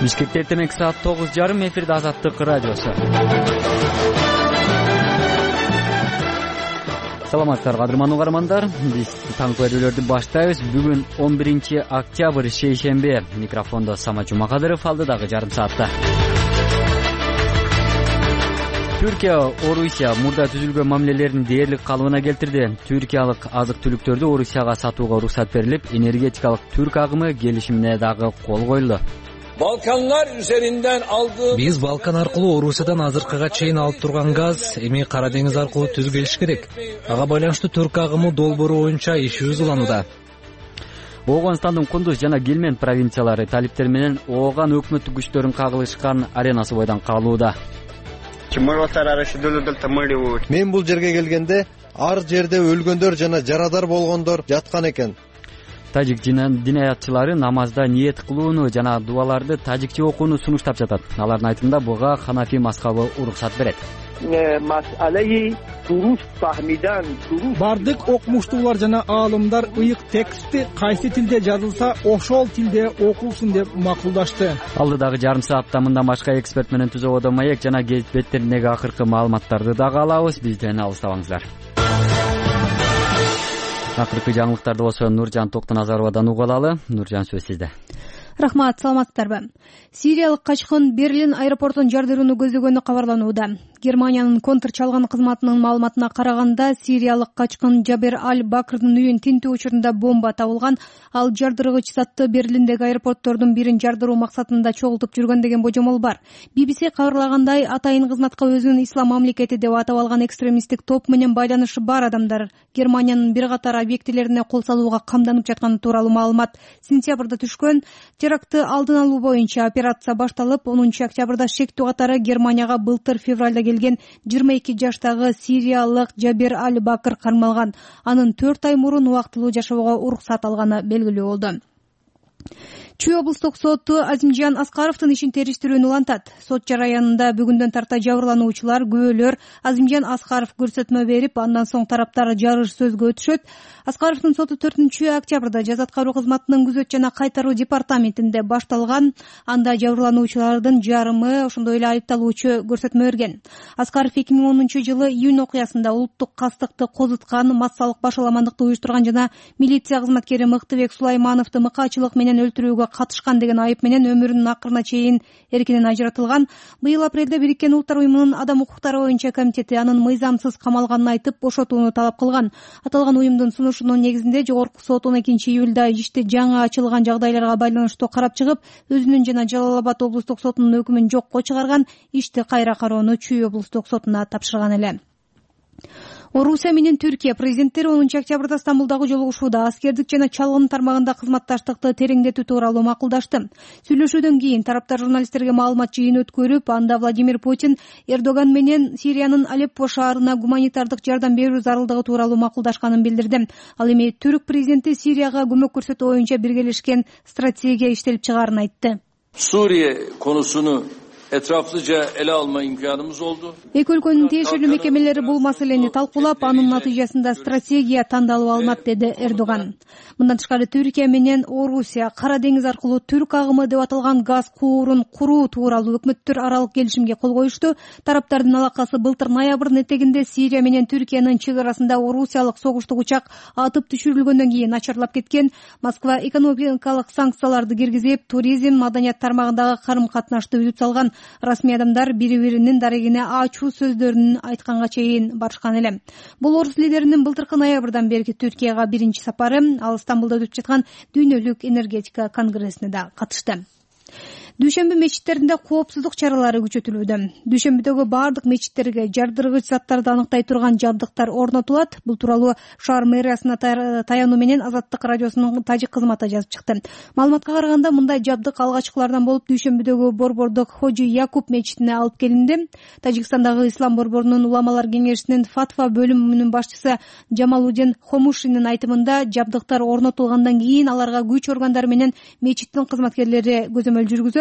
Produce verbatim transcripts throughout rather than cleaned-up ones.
Бишкекте эртең саат тогуз жарым эфирде Азаттык радиосу. Саламатсыздар кадырман угармандар. Биз таңкы берүүлөрдү баштайбыз. Бүгүн он биринчи октябрь шейшембе. Микрофондо Самат Жумакадыров, алдыдагы жарым саатта. Түркия Орусия мурда түзүлгөн мамилелерин дээрлик калыбына келтирди. Түркиялык азык-түлүктөрдү Орусияга сатууга уруксат берилип, энергетикалык түрк агымы келишимине дагы кол коюлду. Balkanlar üzerinden aldığı Биз Балкан аркылуу Орусиядан азыркыга чейин алып турган газ эми Кара деңиз аркылуу түз келиш керек. Ага байланыштуу түрк агымы долбоору боюнча иш жүзүланууда. Ооганстандын Кундуз жана Гельмент провинциялары талиптер менен ооган өкмөттүк күчтөрүн кагылышкан аренасы бойдон калууда. Мен бул жерге келгенде ар жерде өлгөндөр жана жарадар болгондор жаткан экен. Тажик динаятчылары намазда ниет кылууну жана дуаларды тажикче окууну сунуштап жатат. Алардын айтымында буга Ханафи мазхабы уруксат берет. Бардык окумуштуулар жана аалымдар ыйык текстти кайсы тилде жазылса, ошол тилде окулсун деп макулдашты. Алдыдагы жарым саатта мындан башка эксперт менен түзөбодо маек жана гезит беттериндеги акыркы маалыматтарды дагы алабыз. Бизден алыстабаңыздар. Акыркы жаңылыктарды болсо Нуржан Токтоназаровадан угуп алалы. Нуржан, сөз сизде. Рахмат, саламатсыздарбы? Сириялык качкын Берлин аэропортун жардырууну көздөгөнү кабарланууда. Германиянын контр чалган кызматынын маалыматына караганда, сириялык качкын Жабер Аль-Бакрдын үйүн тинтүү учурунда бомба табылган. Ал жардыргыч затты Берлиндеги аэропорттордун бирин жардыруу максатында чогултуп жүргөн деген божомол бар. би би си кабарлагандай, атайын кызматка өзүн ислам мамлекети деп атап алган экстремисттик топ менен байланышы бар адамдар Германиянын бир катар объектилерине кол салууга камданып жатканы тууралуу маалымат сентябрда түшкөн. Терактты алдын алуу боюнча операция башталып, онунчу октябрда шектүү катары Германияга былтыр февралда келген жыйырма эки жаштагы сириялык Жабер Аль-Бакр кармалган. Анын төрт ай мурун убактылуу жашоого уруксат алганы белгилүү болду. Чүй облустук соту Азимжан Аскаровдун ишин териштирүүнү улантат. Сот жараянында бүгүндөн тарта жабырлануучулар, күбөлөр Азимжан Аскаров көрсөтмө берип, андан соң тараптар жарыш сөзгө өтүшөт. Аскаровдун соту төртүнчү октябрда жаза аткаруу кызматынын күзөт жана кайтаруу департаментинде башталган. Анда жабырлануучулардын жарымы, ошондой эле айыпталуучу көрсөтмө берген. Аскаров эки миң онунчу жылы июнь окуясында улуттук кастыкты козуткан, массалык башаламандыкты уюштурган жана милиция кызматкери Мыктыбек Сулаймановду мыкаачылык менен өлтүрүүгө катышкан деген айып менен өмүрүнүн акырына чейин эркинен ажыратылган. Быйыл апрелде Бириккен Улуттар уюмунун адам укуктары боюнча комитети анын мыйзамсыз камалганын айтып, бошотууну талап кылган. Аталган уюмдун сунушунун негизинде Жогорку сот он экинчи июлда ишти жаңы ачылган жагдайларга байланыштуу карап чыгып, өзүнүн жана Жалал Абад облустук сотунун өкүмүн жокко чыгарган. Ишти кайра кароону Чүй облустук сотуна тапшырган эле. Орусия менен Түркия президенттери онунчу октябрда Стамбулдагы жолугушууда аскердик жана чалгын тармагында кызматташтыкты тереңдетүү тууралуу макулдашты. Сүйлөшүүдөн кийин тараптар журналисттерге маалымат жыйын өткөрүп, анда Владимир Путин Эрдоган менен Сириянын Алеппо шаарына гуманитардык жардам берүү зарылдыгы тууралуу макулдашканын билдирди. Ал эми түрк президенти Сирияга көмөк көрсөтүү боюнча биргелешкен стратегия иштелип чыгаарын айтты. Suriye konusunu etraflıca ele alma imkanımız oldu. Эки өлкөнүн тиешелүү мекемелери бул маселени талкуулап, анын натыйжасында стратегия тандалып алынат, деди Эрдоган. Мындан тышкары Түркия менен Орусия Кара деңиз аркылуу түрк агымы деп аталган газ куурун куруу тууралуу өкмөттөр аралык келишимге кол коюшту. Тараптардын алакасы былтыр ноябрдын этегинде Сирия менен Түркиянын чек арасында орусиялык согуштук учак атып түшүрүлгөндөн кийин начарлап кеткен. Москва экономикалык санкцияларды киргизип, туризм, маданият тармагындагы карым-катнашты үзүп салган. Расмий адамдар бири-биринин дарегине ачуу сөздөрүн айтканга чейин барышкан эле. Бул орус лидеринин былтыркы ноябрдан берки Түркияга биринчи сапары. Ал Стамбулда өтүп жаткан дүйнөлүк энергетика конгрессине да катышты. Дүйшөмбү мечиттеринде коопсуздук чаралары күчөтүлүүдө. Дүйшөмбүдөгү бардык мечиттерге жардыргыч заттарды аныктай турган жабдыктар орнотулат. Бул тууралуу шаар мэриясына таянуу менен Азаттык радиосунун тажик кызматы жазып чыкты. Маалыматка караганда, мындай жабдык алгачкылардан болуп Дүйшөмбүдөгү Борбордук Хожи Якуб мечитине алып келинди. Тажикстандагы Ислам борборунун уламалар кеңешинин фатва бөлүмүнүн башчысы Жамалудин Хомушинин айтымында, жабдыктар орнотулгандан кийин аларга күч органдары менен мечиттин кызматкерлери көзөмөл жүргүзөт.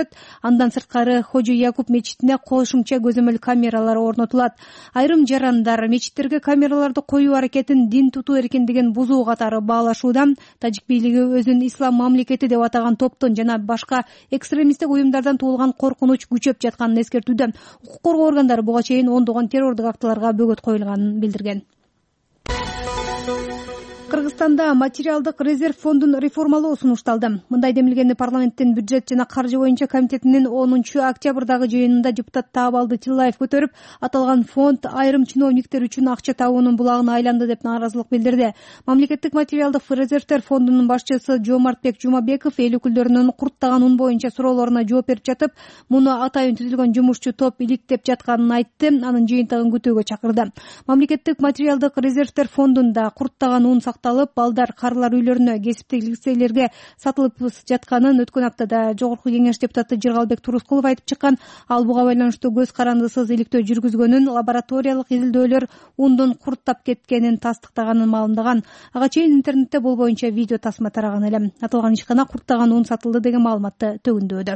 өтөт. Андан сырткары Хожи Якуб мечитине кошумча көзөмөл камералары орнотулат. Айрым жарандар мечиттерге камераларды коюу аракетин дин тутуу эркиндигин бузуу катары баалашууда. Тажик бийлиги өзүн ислам мамлекети деп атаган топтун жана башка экстремисттик уюмдардан туулган коркунуч күчөп жатканын эскертүүдө. Укук коргоо органдары буга чейин ондогон террордук актыларга бөгөт коюлганын билдирген. Кыргызстанда материалдык резерв фондун реформалоо сунушталды. Мындай демилгени парламенттин бюджет жана каржы боюнча комитетинин онунчу октябрдагы жыйынында депутат Таабалды Тиллаев көтөрүп, аталган фонд айрым чиновниктер үчүн акча табуунун булагына айланды деп нааразылык билдирди. Мамлекеттик материалдык резервдер фондунун башчысы Жомартбек Жумабеков эл өкүлдөрүнүн курттаган ун боюнча суроолоруна жооп берип жатып, муну атайын түзүлгөн жумушчу топ иликтеп жатканын айтты, анын жыйынтыгын күтүүгө чакырды. Мамлекеттик материалдык резервдер фондунда курттаган ун сакталып, балдар карылар үйлөрүнө, кесиптик лицейлерге сатылып жатканын өткөн аптада Жогорку Кеңеш депутаты Жыргалбек Турускулов айтып чыккан. Ал буга байланыштуу көз карандысыз иликтөө жүргүзгөнүн, лабораториялык изилдөөлөр ундун курттап кеткенин тастыктаганын маалымдаган. Ага чейин интернетте бул боюнча видео тасма тараган эле. Аталган ишкана курттаган ун сатылды деген маалыматты төгүндөөдө.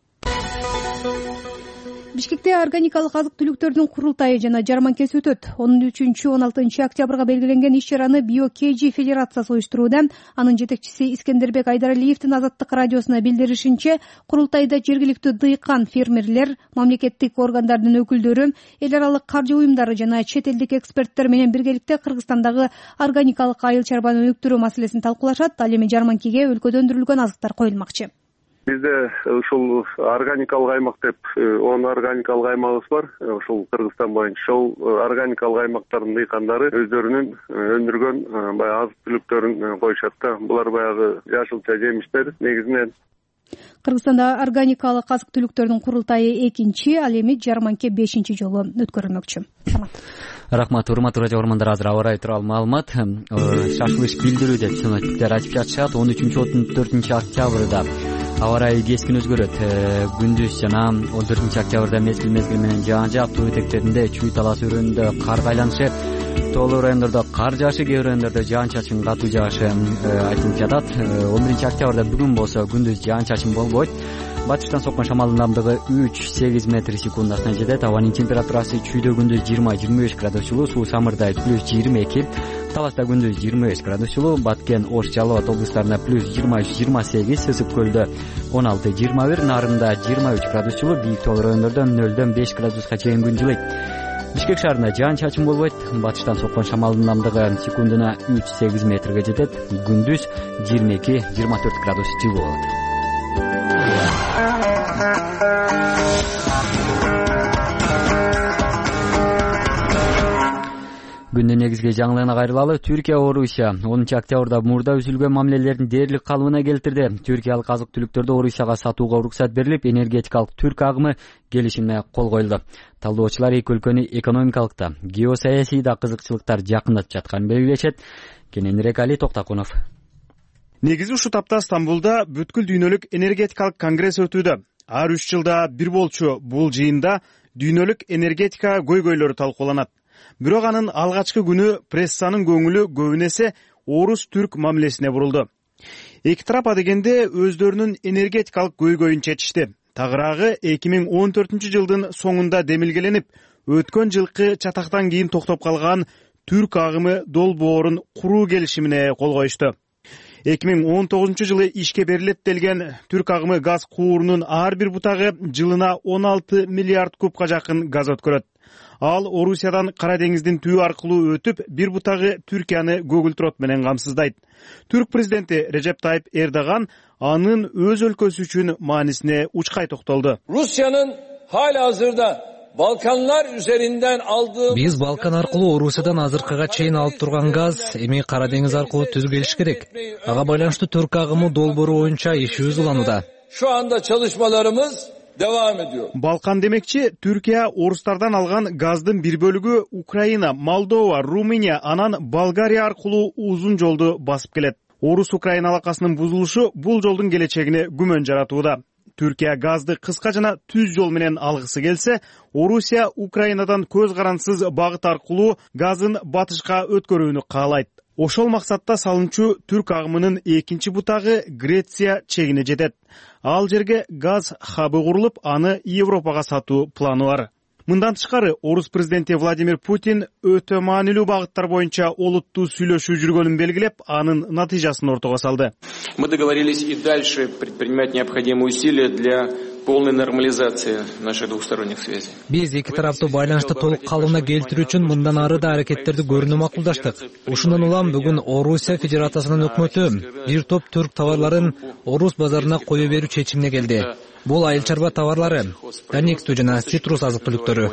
Бишкекте органикалык азык-түлүктөрдүн курултайы жана жарманкеси өтөт. он үчүнчү он алтынчы октябрга белгиленген иш-чараны Био-КG федерациясы уюштурууда. Анын жетекчиси Искендербек Айдаралиевдин Азаттык радиосуна билдиришинче, курултайда жергиликтүү дыйкан, фермерлер, мамлекеттик органдардын өкүлдөрү, эл аралык каржы уюмдары жана чет элдик эксперттер менен биргеликте Кыргызстандагы органикалык айыл чарбаны өнүктүрүү маселесин талкуулашат. Ал эми жарманкеге өлкөдө өндүрүлгөн азыктар коюлмакчы. Бизде ушул органикалык аймак деп он органикалык аймагыбыз бар. Ушул Кыргызстан боюнча ошол органикалык аймактардын дыйкандары өздөрүнүн өндүргөн баягы азык-түлүктөрүн коюшат да. Булар баягы жашылча жемиштер негизинен. Кыргызстанда органикалык азык-түлүктөрдүн курултайы экинчи, ал эми жарманке бешинчи жолу өткөрүлмөкчү. Рахмат, урматтуу радио көрөрмандар, азыр аба ырайы тууралуу маалымат. Шашылыш билдирүү деп синоптиктер айтып жатышат. он үчүнчү он төртүнчү октябрда аба ырайы кескин өзгөрөт. Күндүз жана он төртүнчү октябрда мезгил мезгил менен жаан жаап, тоо этектеринде, Чүй талаасы өрөөнүндө кар айланышы, тоолуу райондордо кар жаашы, кээ бир райондордо жаан-чачын катуу жаашы айтылып жатат. он биринчи октябрда бүгүн болсо күндүз жаан-чачын болбойт. Батыштан соккон шамалдын ылдамдыгы үч сегиз метр секундасына жетет. Абанын температурасы Чүйдө күндүз жыйырма жыйырма беш градус жылуу, Суу Самырда плюс жыйырма эки, Таласта күндүз жыйырма беш градус жылуу, Баткен, Ош, Жалал Абад облустарында плюс жыйырма үч жыйырма сегиз, Ысык көлдө он алты жыйырма бир, Нарында жыйырма үч градус жылуу, бийик тоо райондордо нөлдөн беш градуска чейин күн жылыйт. Бишкек шаарында жаан-чачын болбойт. Батыштан соккон шамалдын ылдамдыгы секундуна үч сегиз метрге жетет. Күндүз жыйырма эки жыйырма төрт градус жылуу болот. Күндүн негизги жаңылыгына кайрылалы. Түркия Орусия онунчу октябрда мурда үзүлгөн мамилелерин дээрлик калыбына келтирди. Түркиялык азык-түлүктөрдү Орусияга сатууга уруксат берилип, энергетикалык түрк агымы келишимине кол коюлду. Талдоочулар эки өлкөнү экономикалык да, геосаясий да кызыкчылыктар жакындатып жатканын белгилешет. Кененирээк Али Токтакунов. Негизи ушул тапта Стамбулда бүткүл дүйнөлүк энергетикалык конгресс өтүүдө. Ар үч жылда бир болчу бул жыйында дүйнөлүк энергетика көйгөйлөрү талкууланат. Бирок анын алгачкы күнү прессанын көңүлү көбүнесе орус-түрк мамилесине бурулду. Эки тарап адегенде өздөрүнүн энергетикалык көйгөйүн чечишти. Тагыраагы эки миң он төртүнчү жылдын соңунда демилгеленип, өткөн жылкы чатактан кийин токтоп калган түрк агымы долбоорун куруу келишимине кол коюшту. эки миң он тогузунчу жылы ишке берилет делген түрк агымы газ куурунун ар бир бутагы жылына он алты миллиард кубка жакын газ өткөрөт. Ал Орусиядан Кара деңиздин түбү аркылуу өтүп, бир бутагы Түркияны көгүлтүрөт менен камсыздайт. Түрк президенти Режеп Тайып Эрдоган анын өз өлкөсү үчүн маанисине учкай токтолду. Rusya'nın halihazırda Balkanlar üzerinden aldığı Биз Балкан аркылуу Орусиядан азыркыга чейин алып турган газ эми Кара деңиз аркылуу түз келиш керек. Ага байланыштуу түрк агымы долбоору боюнча ишибиз уланууда. Şu anda çalışmalarımız devam ediyor. Балкан демекчи, Түркия орустардан алган газдын бир бөлүгү Украина, Молдова, Румыния, анан Болгария аркылуу узун жолду басып келет. Орус-Украина алакасынын бузулушу бул жолдун келечегине күмөн жаратууда. Түркия газды кыска жана түз жол менен алгысы келсе, Орусия Украинадан көз карансыз багыт аркылуу газын батышка өткөрүүнү каалайт. Ошол максатта салынчу түрк агымынын экинчи бутагы Греция чегине жетет. Ал жерге газ хабы курулуп, аны Европага сатуу планы бар. Мындан тышкары орус президенти Владимир Путин өтө маанилүү багыттар боюнча олуттуу сүйлөшүү жүргөнүн белгилеп, анын натыйжасын ортого салды. Мы договорились и дальше предпринимать необходимые усилия для полной нормализации наших двусторонних связей. Биз эки тараптуу байланышты толук калыбына келтирүү үчүн мындан ары да аракеттерди көрүүнү макулдаштык. Ушундан улам бүгүн Орусия Федерациясынын өкмөтү бир топ түрк товарларын Орус базарына кое берүү чечимине келди. Бул айыл чарба товарлары, коннектүү жана цитрус азык-түлүктөрү.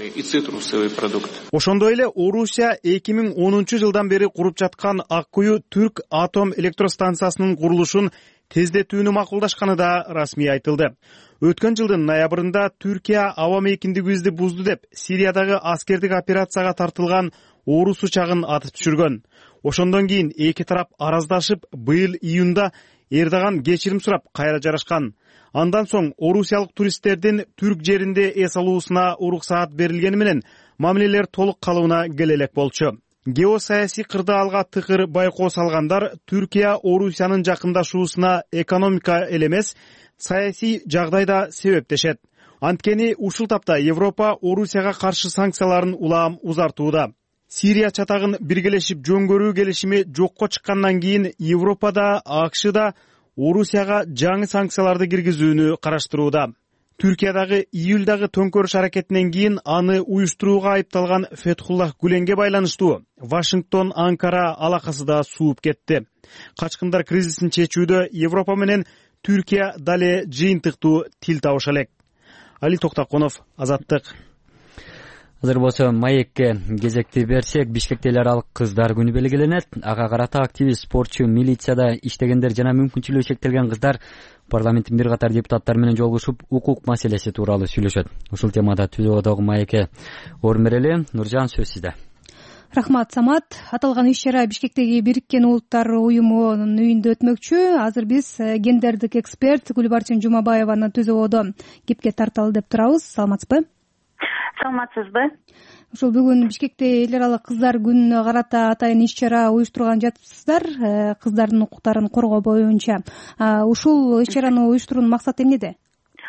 Ошондой эле Орусия эки миң онунчу жылдан бери куруп жаткан Ак Кую түрк атом электростанциясынын курулушун тездетүүнү макулдашканы да расмий айтылды. Өткөн жылдын ноябрында Түркия аба мейкиндигибизди бузду деп Сириядагы аскердик операцияга тартылган орус учагын атып түшүргөн. Ошондон кийин эки тарап араздашып, быйыл июнда Эрдоган кечирим сурап кайра жарашкан. Андан соң орусиялык туристтердин түрк жеринде эс алуусуна уруксаат берилгени менен мамилелер толук калыбына келе элек болчу. Геосаясий кырдаалга тыкыр байкоо салгандар Түркия Орусиянын жакындашуусуна экономика эле эмес, саясий жагдайда себептешет. Анткени ушул тапта Европа Орусияга каршы санкцияларын улам узартууда. Сирия чатагын биргелешип жөн көрүү келишими жокко чыккандан кийин Европада, АКШ да Орусияга жаңы санкцияларды киргизүүнү караштырууда. Түркиядагы июлдагы төңкөрүш аракетинен кийин аны уюштурууга айыпталган Фетхуллах Гүленге байланыштуу Вашингтон Анкара алакасы да сууп кетти. Качкындар кризисин чечүүдө Европа менен Түркия дале жыйынтыктуу тил табыша элек. Али Токтаконов, Азаттык. Азыр болсо маекке кезекти берсек, Бишкекте эл аралык кыздар күнү белгиленет. Ага карата активист, спортчу, милицияда иштегендер жана мүмкүнчүлүгү чектелген кыздар парламенттин бир катар депутаттары менен жолугушуп, укук маселеси тууралуу сүйлөшөт. Ушул темада Түзөдөгү маекке орун берели. Нуржан, сөз сизде. Рахмат, Самат. Аталган иш-чара Бишкектеги Бириккен Улуттар уюмунун үйүндө өтмөкчү. Азыр биз гендердик эксперт Гүлбарчын Жумабаеваны Түзөдөн кепке тарталы деп турабыз. Саламатсызбы? Саламатсызбы? Ушул бүгүн Бишкекте эл аралык кыздар күнүнө карата атайын иш-чара уюштурган жатыпсыздар, кыздардын укуктарын коргоо боюнча. Ушул иш-чараны уюштуруунун максаты эмнеде?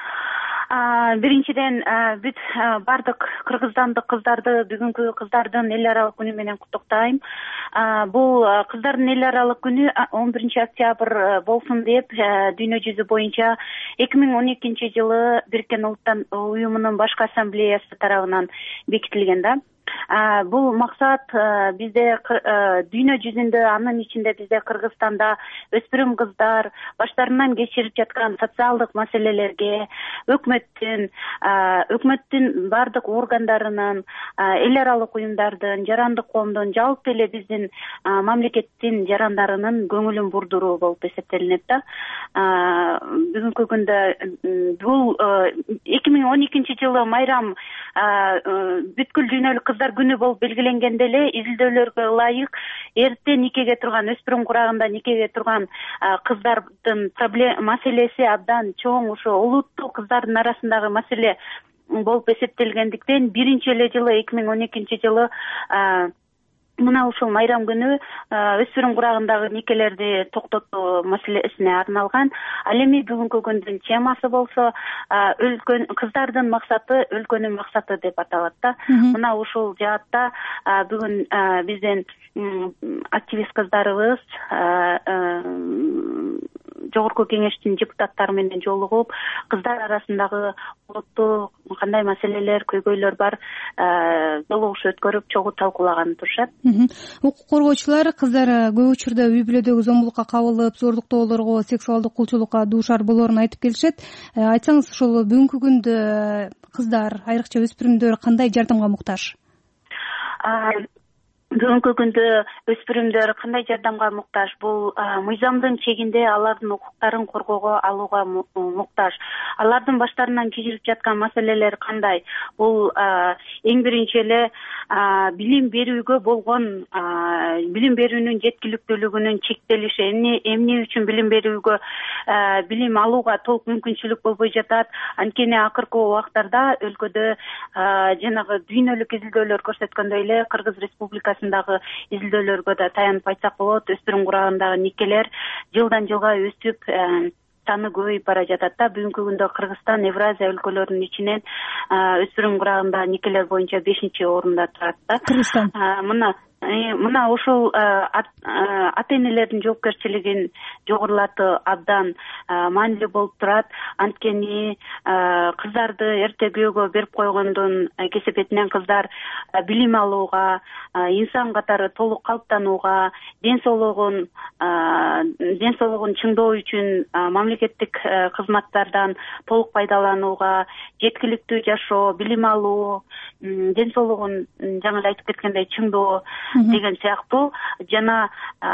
Биринчиден бүт бардык кыргызстандык кыздарды бүгүнкү кыздардын эл аралык күнү менен куттуктайм. Бул кыздардын эл аралык күнү он биринчи октябрь болсун деп дүйнө жүзү боюнча эки миң он экинчи жылы Бириккен Улуттар уюмунун башкы ассамблеясы тарабынан бекитилген да. Бул максат бизде дүйнө жүзүндө, анын ичинде бизде Кыргызстанда өспүрүм кыздар баштарынан кечирип жаткан социалдык маселелерге өкмөттүн, өкмөттүн бардык органдарынын, эл аралык уюмдардын, жарандык коомдун, жалпы эле биздин мамлекеттин жарандарынын көңүлүн бурдуруу болуп эсептелинет да. Бүгүнкү күндө бул эки миң он экинчи жылы майрам бүткүл дүйнөлүк кыздар күнү болуп белгиленгенде эле изилдөөлөргө ылайык эрте никеге турган, өспүрүм курагында никеге турган кыздардын проблема маселеси абдан чоң, ошо улуттуу кыздардын арасындагы маселе болуп эсептелгендиктен биринчи эле жылы эки миң он экинчи жылы мына ушул майрам күнү өспүрүм курагындагы никелерди токтотуу маселесине арналган. Ал эми бүгүнкү күндүн темасы болсо өлкөн кыздардын максаты өлкөнүн максаты деп аталат да. Мына ушул жаатта бүгүн биздин активист кыздарыбыз жогорку кеңештин депутаттары менен жолугуп, кыздар арасындагы улуттуу кандай маселелер, көйгөйлөр бар жолугуш өткөрүп, чогуу талкуулаган турушат. Укук коргоочулар кыздар көп учурда үй бүлөдөгү зомбулукка кабылып, зордуктоолорго, сексуалдык кулчулукка дуушар болоорун айтып келишет. Айтсаңыз, ушул бүгүнкү күндө кыздар, айрыкча өспүрүмдөр кандай жардамга муктаж? Бүгүнкү күндө өспүрүмдөр кандай жардамга муктаж? Бул мыйзамдын чегинде алардын укуктарын коргоого алууга муктаж. Алардын баштарынан кечирип жаткан маселелер кандай? Бул эң биринчи эле билим берүүгө болгон билим берүүнүн жеткиликтүүлүгүнүн чектелиши. Эмне эмне үчүн билим берүүгө, билим алууга толук мүмкүнчүлүк болбой жатат? Анткени акыркы убактарда өлкөдө жанагы дүйнөлүк изилдөөлөр көрсөткөндөй эле Кыргыз Республикасы саласындагы изилдөөлөргө да таянып айтсак болот. Өспүрүм курагындагы никелер жылдан жылга өсүп саны көбөйүп бара жатат да. Бүгүнкү күндө Кыргызстан Евразия өлкөлөрүнүн ичинен өспүрүм курагындагы никелер боюнча бешинчи орунда турат да. Кыргызстан мына мына ошол ата энелердин жоопкерчилигин жогорулатуу абдан маанилүү болуп турат. Анткени кыздарды эрте күйөөгө берип койгондун кесепетинен кыздар билим алууга, инсан катары толук калыптанууга, ден соолугун ден соолугун чыңдоо үчүн мамлекеттик кызматтардан толук пайдаланууга, жеткиликтүү жашоо, билим алуу, ден соолугун жаңы эле айтып кеткендей чыңдоо деген сыяктуу жана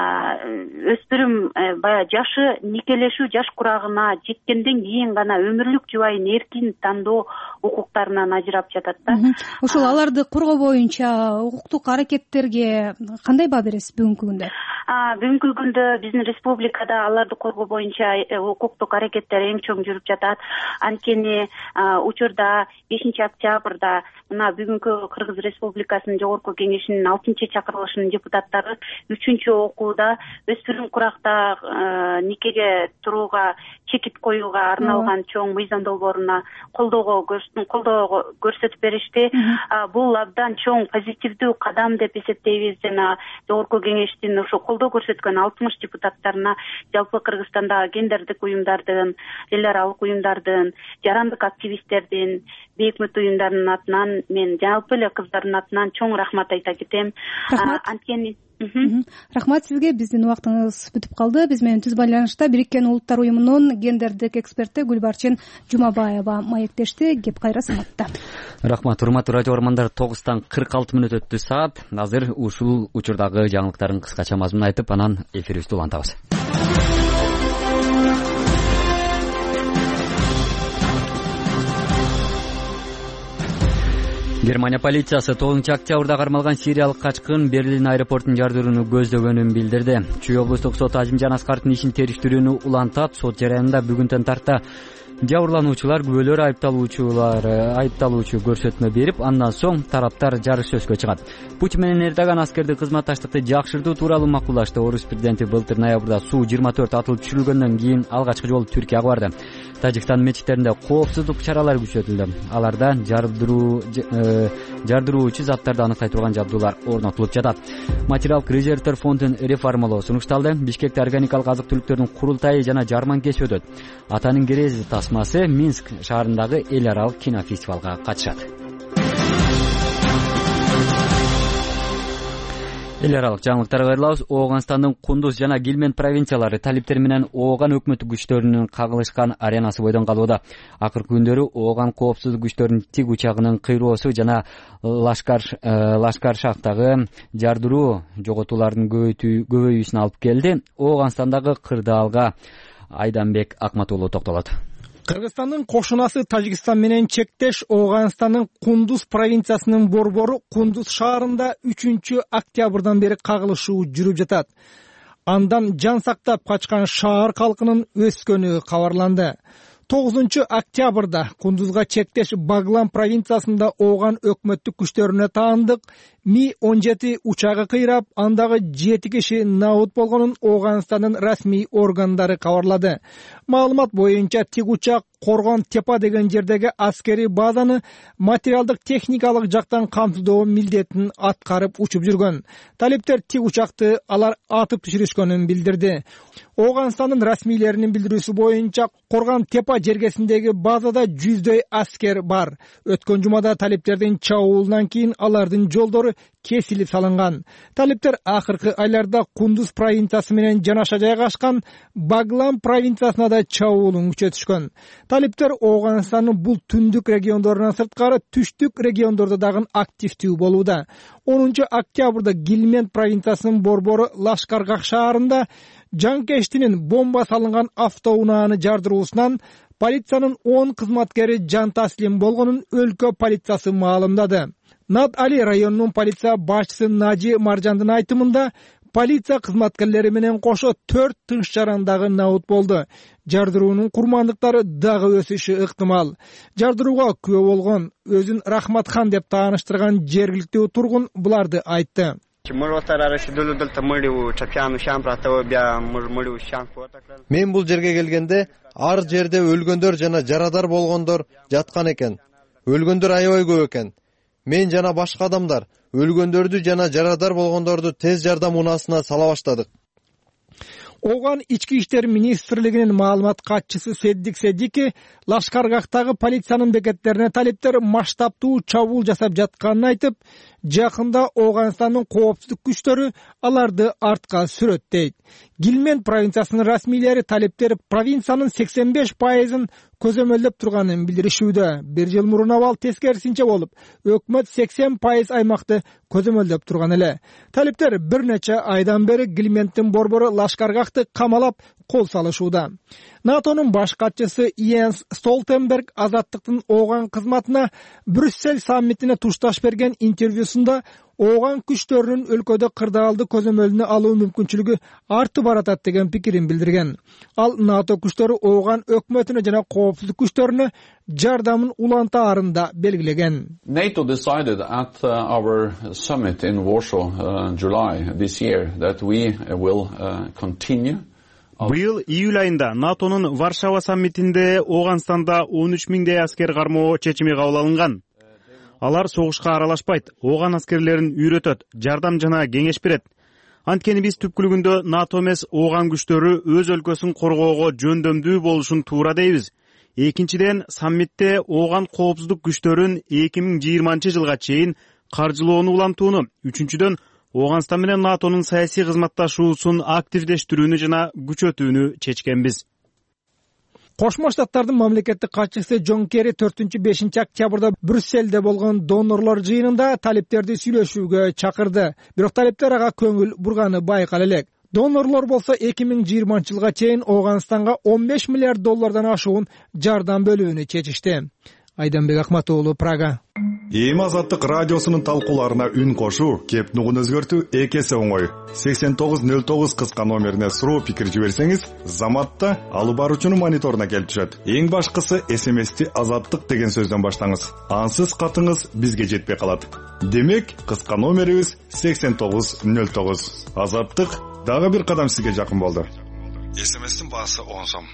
өспүрүм баягы жашы никелешүү жаш курагына жеткенден кийин гана өмүрлүк жубайын эркин тандоо укуктарынан ажырап жатат да. Ошол аларды коргоо боюнча укуктук аракеттерге кандай баа бересиз бүгүнкү күндө? Бүгүнкү күндө биздин республикада аларды коргоо боюнча укуктук аракеттер эң чоң жүрүп жатат. Анткени учурда бешинчи октябрда мына бүгүнкү Кыргыз Республикасынын жогорку кеңешинин алтынчы чакырылышынын депутаттары үчүнчү окууда өспүрүм куракта никеге турууга чекит коюуга арналган чоң мыйзам долбооруна колдоо колдоо көрсөтүп беришти. Бул абдан чоң позитивдүү кадам деп эсептейбиз жана жогорку кеңештин ошо колдоо көрсөткөн алтымыш депутаттарына жалпы Кыргызстандагы гендердик уюмдардын, эл аралык уюмдардын, жарандык активисттердин, бейөкмөт уюмдарынын атынан мен жалпы эле кыздардын атынан чоң рахмат айта кетем. Анткени Рахмат сизге. Биздин убактыбыз бүтүп калды. Биз менен түз байланышта Бириккен Улуттар уюмунун гендердик эксперти Гүлбарчын Жумабаева маектешти. Кеп кайра саатта. Рахмат. Урматтуу радио угармандар, тогуздан кырк алты мүнөт өттү саат. Азыр ушул учурдагы жаңылыктардын кыскача мазмунун айтып, анан эфирибизди улантабыз. Германия полициясы тогузунчу октябрда кармалган сириялык качкын Берлин аэропортун жардырууну көздөгөнүн билдирди. Чүй облустук соту Азим Жанаскаровдун ишин териштирүүнү улантат. Сот жарыянында бүгүнтөн тарта жабырлануучулар күбөлөр айыпталуучулар айыпталуучу көрсөтмө берип, андан соң тараптар жарышөзгө чыгат. Путин менен Эрдоган аскердик кызматташтыкты жакшыртуу тууралуу макулдашты. Орус президенти былтыр ноябрда Су жыйырма төрт атылып түшүрүлгөндөн кийин алгачкы жолу Түркияга барды. Тажикстан мечиттеринде коопсуздук чаралары күчөтүлдү. Аларда жардыруу жардыруучу заттарды аныктай турган жабдуулар орнотулуп жатат. Материалдык резервдер фондун реформалоо сунушталды. Бишкекте органикалык азык-түлүктөрдүн курултайы жана жарманкеси өтөт. Атанын керези тасмасы Минск шаарындагы эл аралык кинофестивалга катышат. Эл аралык жаңылыктарга кайрылабыз. Ооганстандын Кундуз жана Гилмент провинциялары талиптер менен Ооган өкмөттүк күчтөрүнүн кагылышкан аренасы бойдон калууда. Акыркы күндөрү Ооган коопсуздук күчтөрүнүн тиг учагынын кыйроосу жана Лашкар Лашкаршактагы жардыруу жоготуулардын көбөйүүсүнө алып келди. Ооганстандагы кырдаалга Айданбек Акматуулу токтолот. Кыргызстандын кошунасы Тажикстан менен чектеш Ооганстандын Кундуз провинциясынын борбору Кундуз шаарында үчүнчү октябрдан бери кагылышуу жүрүп жатат. Андан жан сактап качкан шаар калкынын өскөнү кабарланды. тогузунчу октябрда Кундузга чектеш Баглан провинциясында Ооган өкмөттүк күчтөрүнө таандык Ми он жети учагы кыйрап, андагы жети киши наут болгонун Ооганстандын расмий органдары кабарлады. Маалымат боюнча тиг учак Коргон Тепа деген жердеги аскери базаны материалдык техникалык жактан камтылуу милдетин аткарып учуп жүргөн. Талиптер тиг учакты алар атып түшүрүшкөнүн билдирди. Ооганстандын расмийлеринин билдирүүсү боюнча Коргон Тепа жергесиндеги базада жүздөй аскер бар. Өткөн жумада талиптердин чабуулунан кийин алардын жолдору кесилип салынган. Талиптер акыркы айларда Кундуз провинциясы менен жанаша жайгашкан Баглан провинциясына да чабуулун күчөтүшкөн. Талиптер Ооганстандын бул түндүк региондорунан сырткары түштүк региондордо дагы активдүү болууда. онунчу октябрда Гилмент провинциясынын борбору Лашкаргах шаарында жанкештинин бомба салынган автоунааны жардыруусунан полициянын он кызматкери жан таслим болгонун өлкө полициясы маалымдады. Над Али районунун полиция башчысы Нажи Маржандын айтымында полиция кызматкерлери менен кошо төрт тынч жарандагы наут болду. Жардыруунун курмандыктары дагы өсүшү ыктымал. Жардырууга күбө болгон өзүн Рахматхан деп тааныштырган жергиликтүү тургун буларды айтты. Мен бул жерге келгенде ар жерде өлгөндөр жана жарадар болгондор жаткан экен. Өлгөндөр аябай көп экен. Мен жана башка адамдар өлгөндөрдү жана жарадар болгондорду тез жардам унаасына сала баштадык. Оған ички иштер министрлигинин маалымат катчысы Седдик Седдики Лашкаргактагы полициянын бекеттерине талептер масштабтуу чабуул жасап жатканын айтып, жакында Ооганстандын коопсуздук күчтөрү аларды артка сүрөт дейт. Гилмен провинциясынын расмийлери талептер провинциянын сексен беш пайызын көзөмөлдөп турганын билдиришүүдө. Бир жыл мурун абал тескерисинче болуп, өкмөт сексен пайыз аймакты көзөмөлдөп турган эле. Талептер бир нече айдан бери Гилмендин борбору Лашкаргакты камалап кол салышууда. НАТОнун баш катчысы Йенс Столтенберг азаттыктын Ооган кызматына Брюссель саммитине тушташ берген интервьюсунда Ооган күчтөрүнүн өлкөдө кырдаалды көзөмөлүнө алуу мүмкүнчүлүгү артып баратат деген пикирин билдирген. Ал НАТО күчтөрү Ооган өкмөтүнө жана коопсуздук күчтөрүнө жардамын улантаарын да белгилеген. NATO decided at uh, our summit in Warsaw uh, July this year that we will uh, continue. Быйыл июль айында НАТОнун Варшава саммитинде Ооганстанда он үч миңдей аскер кармоо чечими кабыл алынган. Алар согушка аралашпайт, Ооган аскерлерин үйрөтөт, жардам жана кеңеш берет. Анткени биз түпкүлүгүндө НАТО эмес Ооган күчтөрү өз өлкөсүн коргоого жөндөмдүү болушун туура дейбиз. Экинчиден, саммитте Ооган коопсуздук күчтөрүн эки миң жыйырманчы жылга чейин каржылоону улантууну, үчүнчүдөн Ооганстан менен НАТОнун саясий кызматташуусун активдештирүүнү жана күчөтүүнү чечкенбиз. Кошмо Штаттардын мамлекеттик катчысы Джон Керри төртүнчү бешинчи октябрда Брюссельде болгон донорлор жыйынында талептерди сүйлөшүүгө чакырды. Бирок талептер ага көңүл бурганы байкала элек. Донорлор болсо эки миң жыйырманчы жылга чейин Ооганстанга он беш миллиард доллардан ашуун жардам бөлүүнү чечишти. Айданбек Акматоğlu, Прага. Эми Азаттык радиосунун талкууларына үн кошуу, кеп нугун өзгөртүү эки эсе оңой. сексен тогуз нөл тогуз кыска номерине суроо пикир жиберсеңиз, Заматта алып баруучунун мониторуна келип түшөт. Эң башкысы эс эм эсти Азаттык деген сөздөн баштаңыз. Ансыз катыңыз бизге жетпей калат. Демек, кыска номерибиз сексен тогуз нөл тогуз. Азаттык дагы бир кадам сизге жакын болду. эс эм эстин баасы он сом.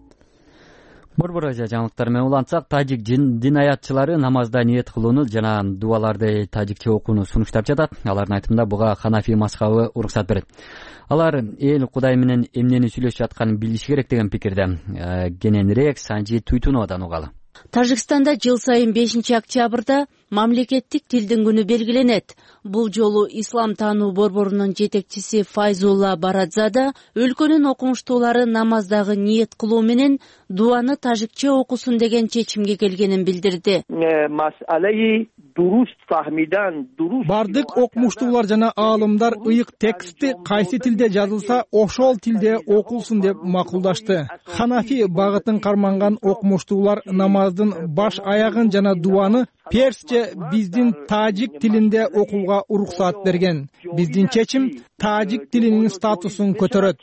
Борбор Азия жаңылыктары менен улантсак, тажик дин аятчылары намазда ниет кылууну жана дуаларды тажикче окууну сунуштап жатат. Алардын айтымында буга Ханафи мазхабы уруксат берет. Алар эл Кудай менен эмнени сүйлөшүп жатканын билиши керек деген пикирде. Кененирээк Санжи Туйтуновадан угалы. Тажикстанда жыл сайын бешинчи октябрда мамлекеттик тилдин күнү белгиленет. Бул жолу ислам таануу борборунун жетекчиси Файзулла Барадзада өлкөнүн окумуштуулары намаздагы ниет кылуу менен дуаны тажикче окусун деген чечимге келгенин билдирди. Бардык окумуштуулар жана аалымдар ыйык текстти кайсы тилде жазылса, ошол тилде окулсун деп макулдашты. Ханафи багытын карманган окумуштуулар намаздын баш аягын жана дуаны персче биздин тажик тилинде окууга уруксат берген. Биздин чечим тажик тилинин статусун көтөрөт.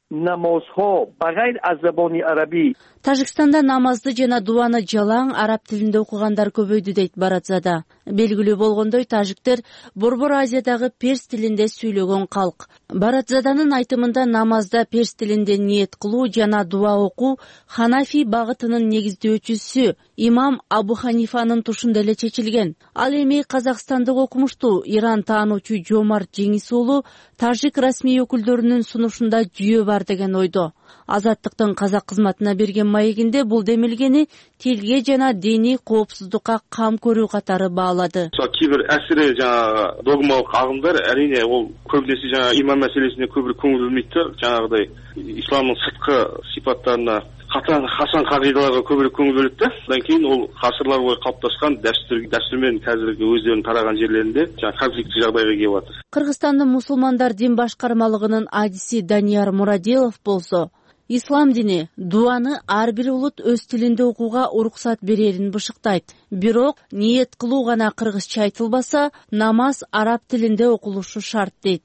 Тажикстанда намазды жана дуаны жалаң араб тилинде окугандар көбөйдү дейт Барадзада. Белгилүү болгондой, тажиктер Борбор Азиядагы перс тилинде сүйлөгөн калк. Барадзаданын айтымында намазда перс тилинде ниет кылуу жана дуа окуу Ханафи багытынын негиздөөчүсү имам Абу Ханифанын тушунда эле чечилген. Ал эми казакстандык окумуштуу Иран таануучу Жомарт Жеңис уулу тажик расмий өкүлдөрүнүн сунушунда жүйө бар деген ойдо. Азаттыктын казак кызматына берген маегинде бул демилгени тилге жана диний коопсуздукка кам көрүү катары баалады. Кээ бир әсире жана догмалык агымдар әрине ол көбүнесе жана иман маселесине көбүрөөк көңүл бурмайт да, жанагыдай исламдын сырткы сыйпаттарына катан хасан кагыйдаларга көбүрөөк көңүл бөлөт да. Андан кийин ол гасырлар бою калыпташкан дәстүр дәстүр менен қазіргі өздөрүнүн тараган жерлеринде жана конфликттик жагдайга келип атат. Кыргызстандын мусулмандар дин башкармалыгынын адиси Данияр Мурадилов болсо, ислам дини дуаны ар бир улут өз тилинде окууга уруксат берерин бышыктайт. бирок ниет кылуу гана кыргызча айтылбаса, намаз араб тилинде окулушу шарт дейт.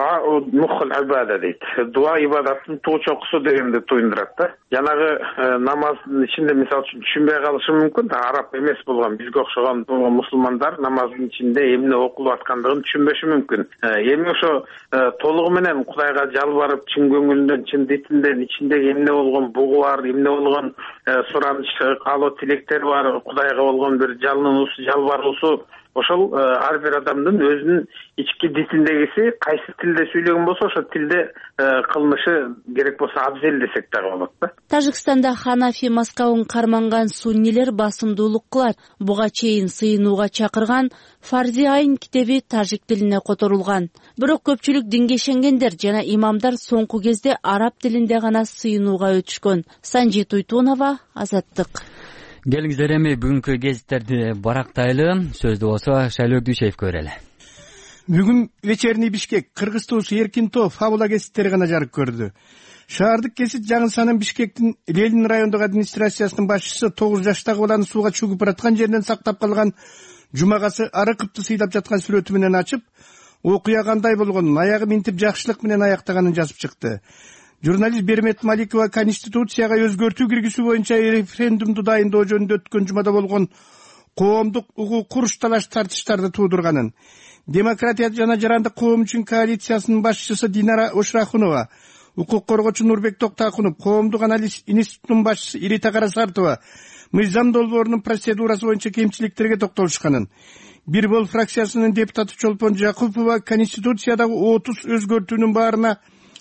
дейт. Дуа ибадаттын тоочокусу дегенди туюндурат да. Жанагы намаздын ичинде мисалы үчүн түшүнбөй калышы мүмкүн, араб эмес болгон, бизге окшогон мусулмандар намаздын ичинде эмне окулуп аткандыгын түшүнбөшү мүмкүн. Эми ошо толугу менен Кудайга жалбарып, чын көңүлүндөн, чын дитинден ичиндеги эмне болгон бугу бар, эмне болгон сураныч, каалоо тилектери бар, Кудайга болгон бир жалынуусу, жалбаруусу, ошол ар бир адамдын өзүнүн ички дитиндегиси кайсы тилде сүйлөгөн болсо ошол тилде кылынышы керек болсо абзел десек дагы болот да. Тажикстанда Ханафи мазхабын карманган суннилер басымдуулук кылат. Буга чейин сыйынууга чакырган Фарзи Айн китеби тажик тилине которулган. Бирок көпчүлүк динге ишенгендер жана имамдар соңку кезде араб тилинде гана сыйынууга өтүшкөн. Санжи Туйтунова, Азаттык. Келиңиздер эми бүгүнкү гезиттерди барактайлы. Сөздү болсо Шайлоо Дүйшеев көрөлү. Бүгүн вечерний Бишкек Кыргыз туусу Эркинто фабула гезиттери гана жарык көрдү. Шаардык гезит жаңы Бишкектин Ленин райондук администрациясынын башчысы тогуз жаштагы баланы сууга чөгүп бараткан жеринен сактап калган Жумагасы Арыкыпты сыйлап жаткан сүрөтү менен ачып, окуя кандай болгонун, аягы минтип жакшылык менен аяктаганын жазып чыкты. Журналист Бермет Маликова Конституцияга өзгөртүү киргизүү боюнча референдумду дайындоо жөнүндө өткөн жумада болгон коомдук угуу куруш талаш тартыштарды туудурганын, Демократия жана жарандык коом үчүн коалициясынын башчысы Динара Ошрахунова, укук коргоочу Нурбек Токтакунов, коомдук анализ институтунун башчысы Ирита Карасартова мыйзам долбоорунун процедурасы боюнча кемчиликтерге токтолушканын, Бир бол фракциясынын депутаты Чолпон Жакупова Конституциядагы отуз өзгөртүүнүн баарына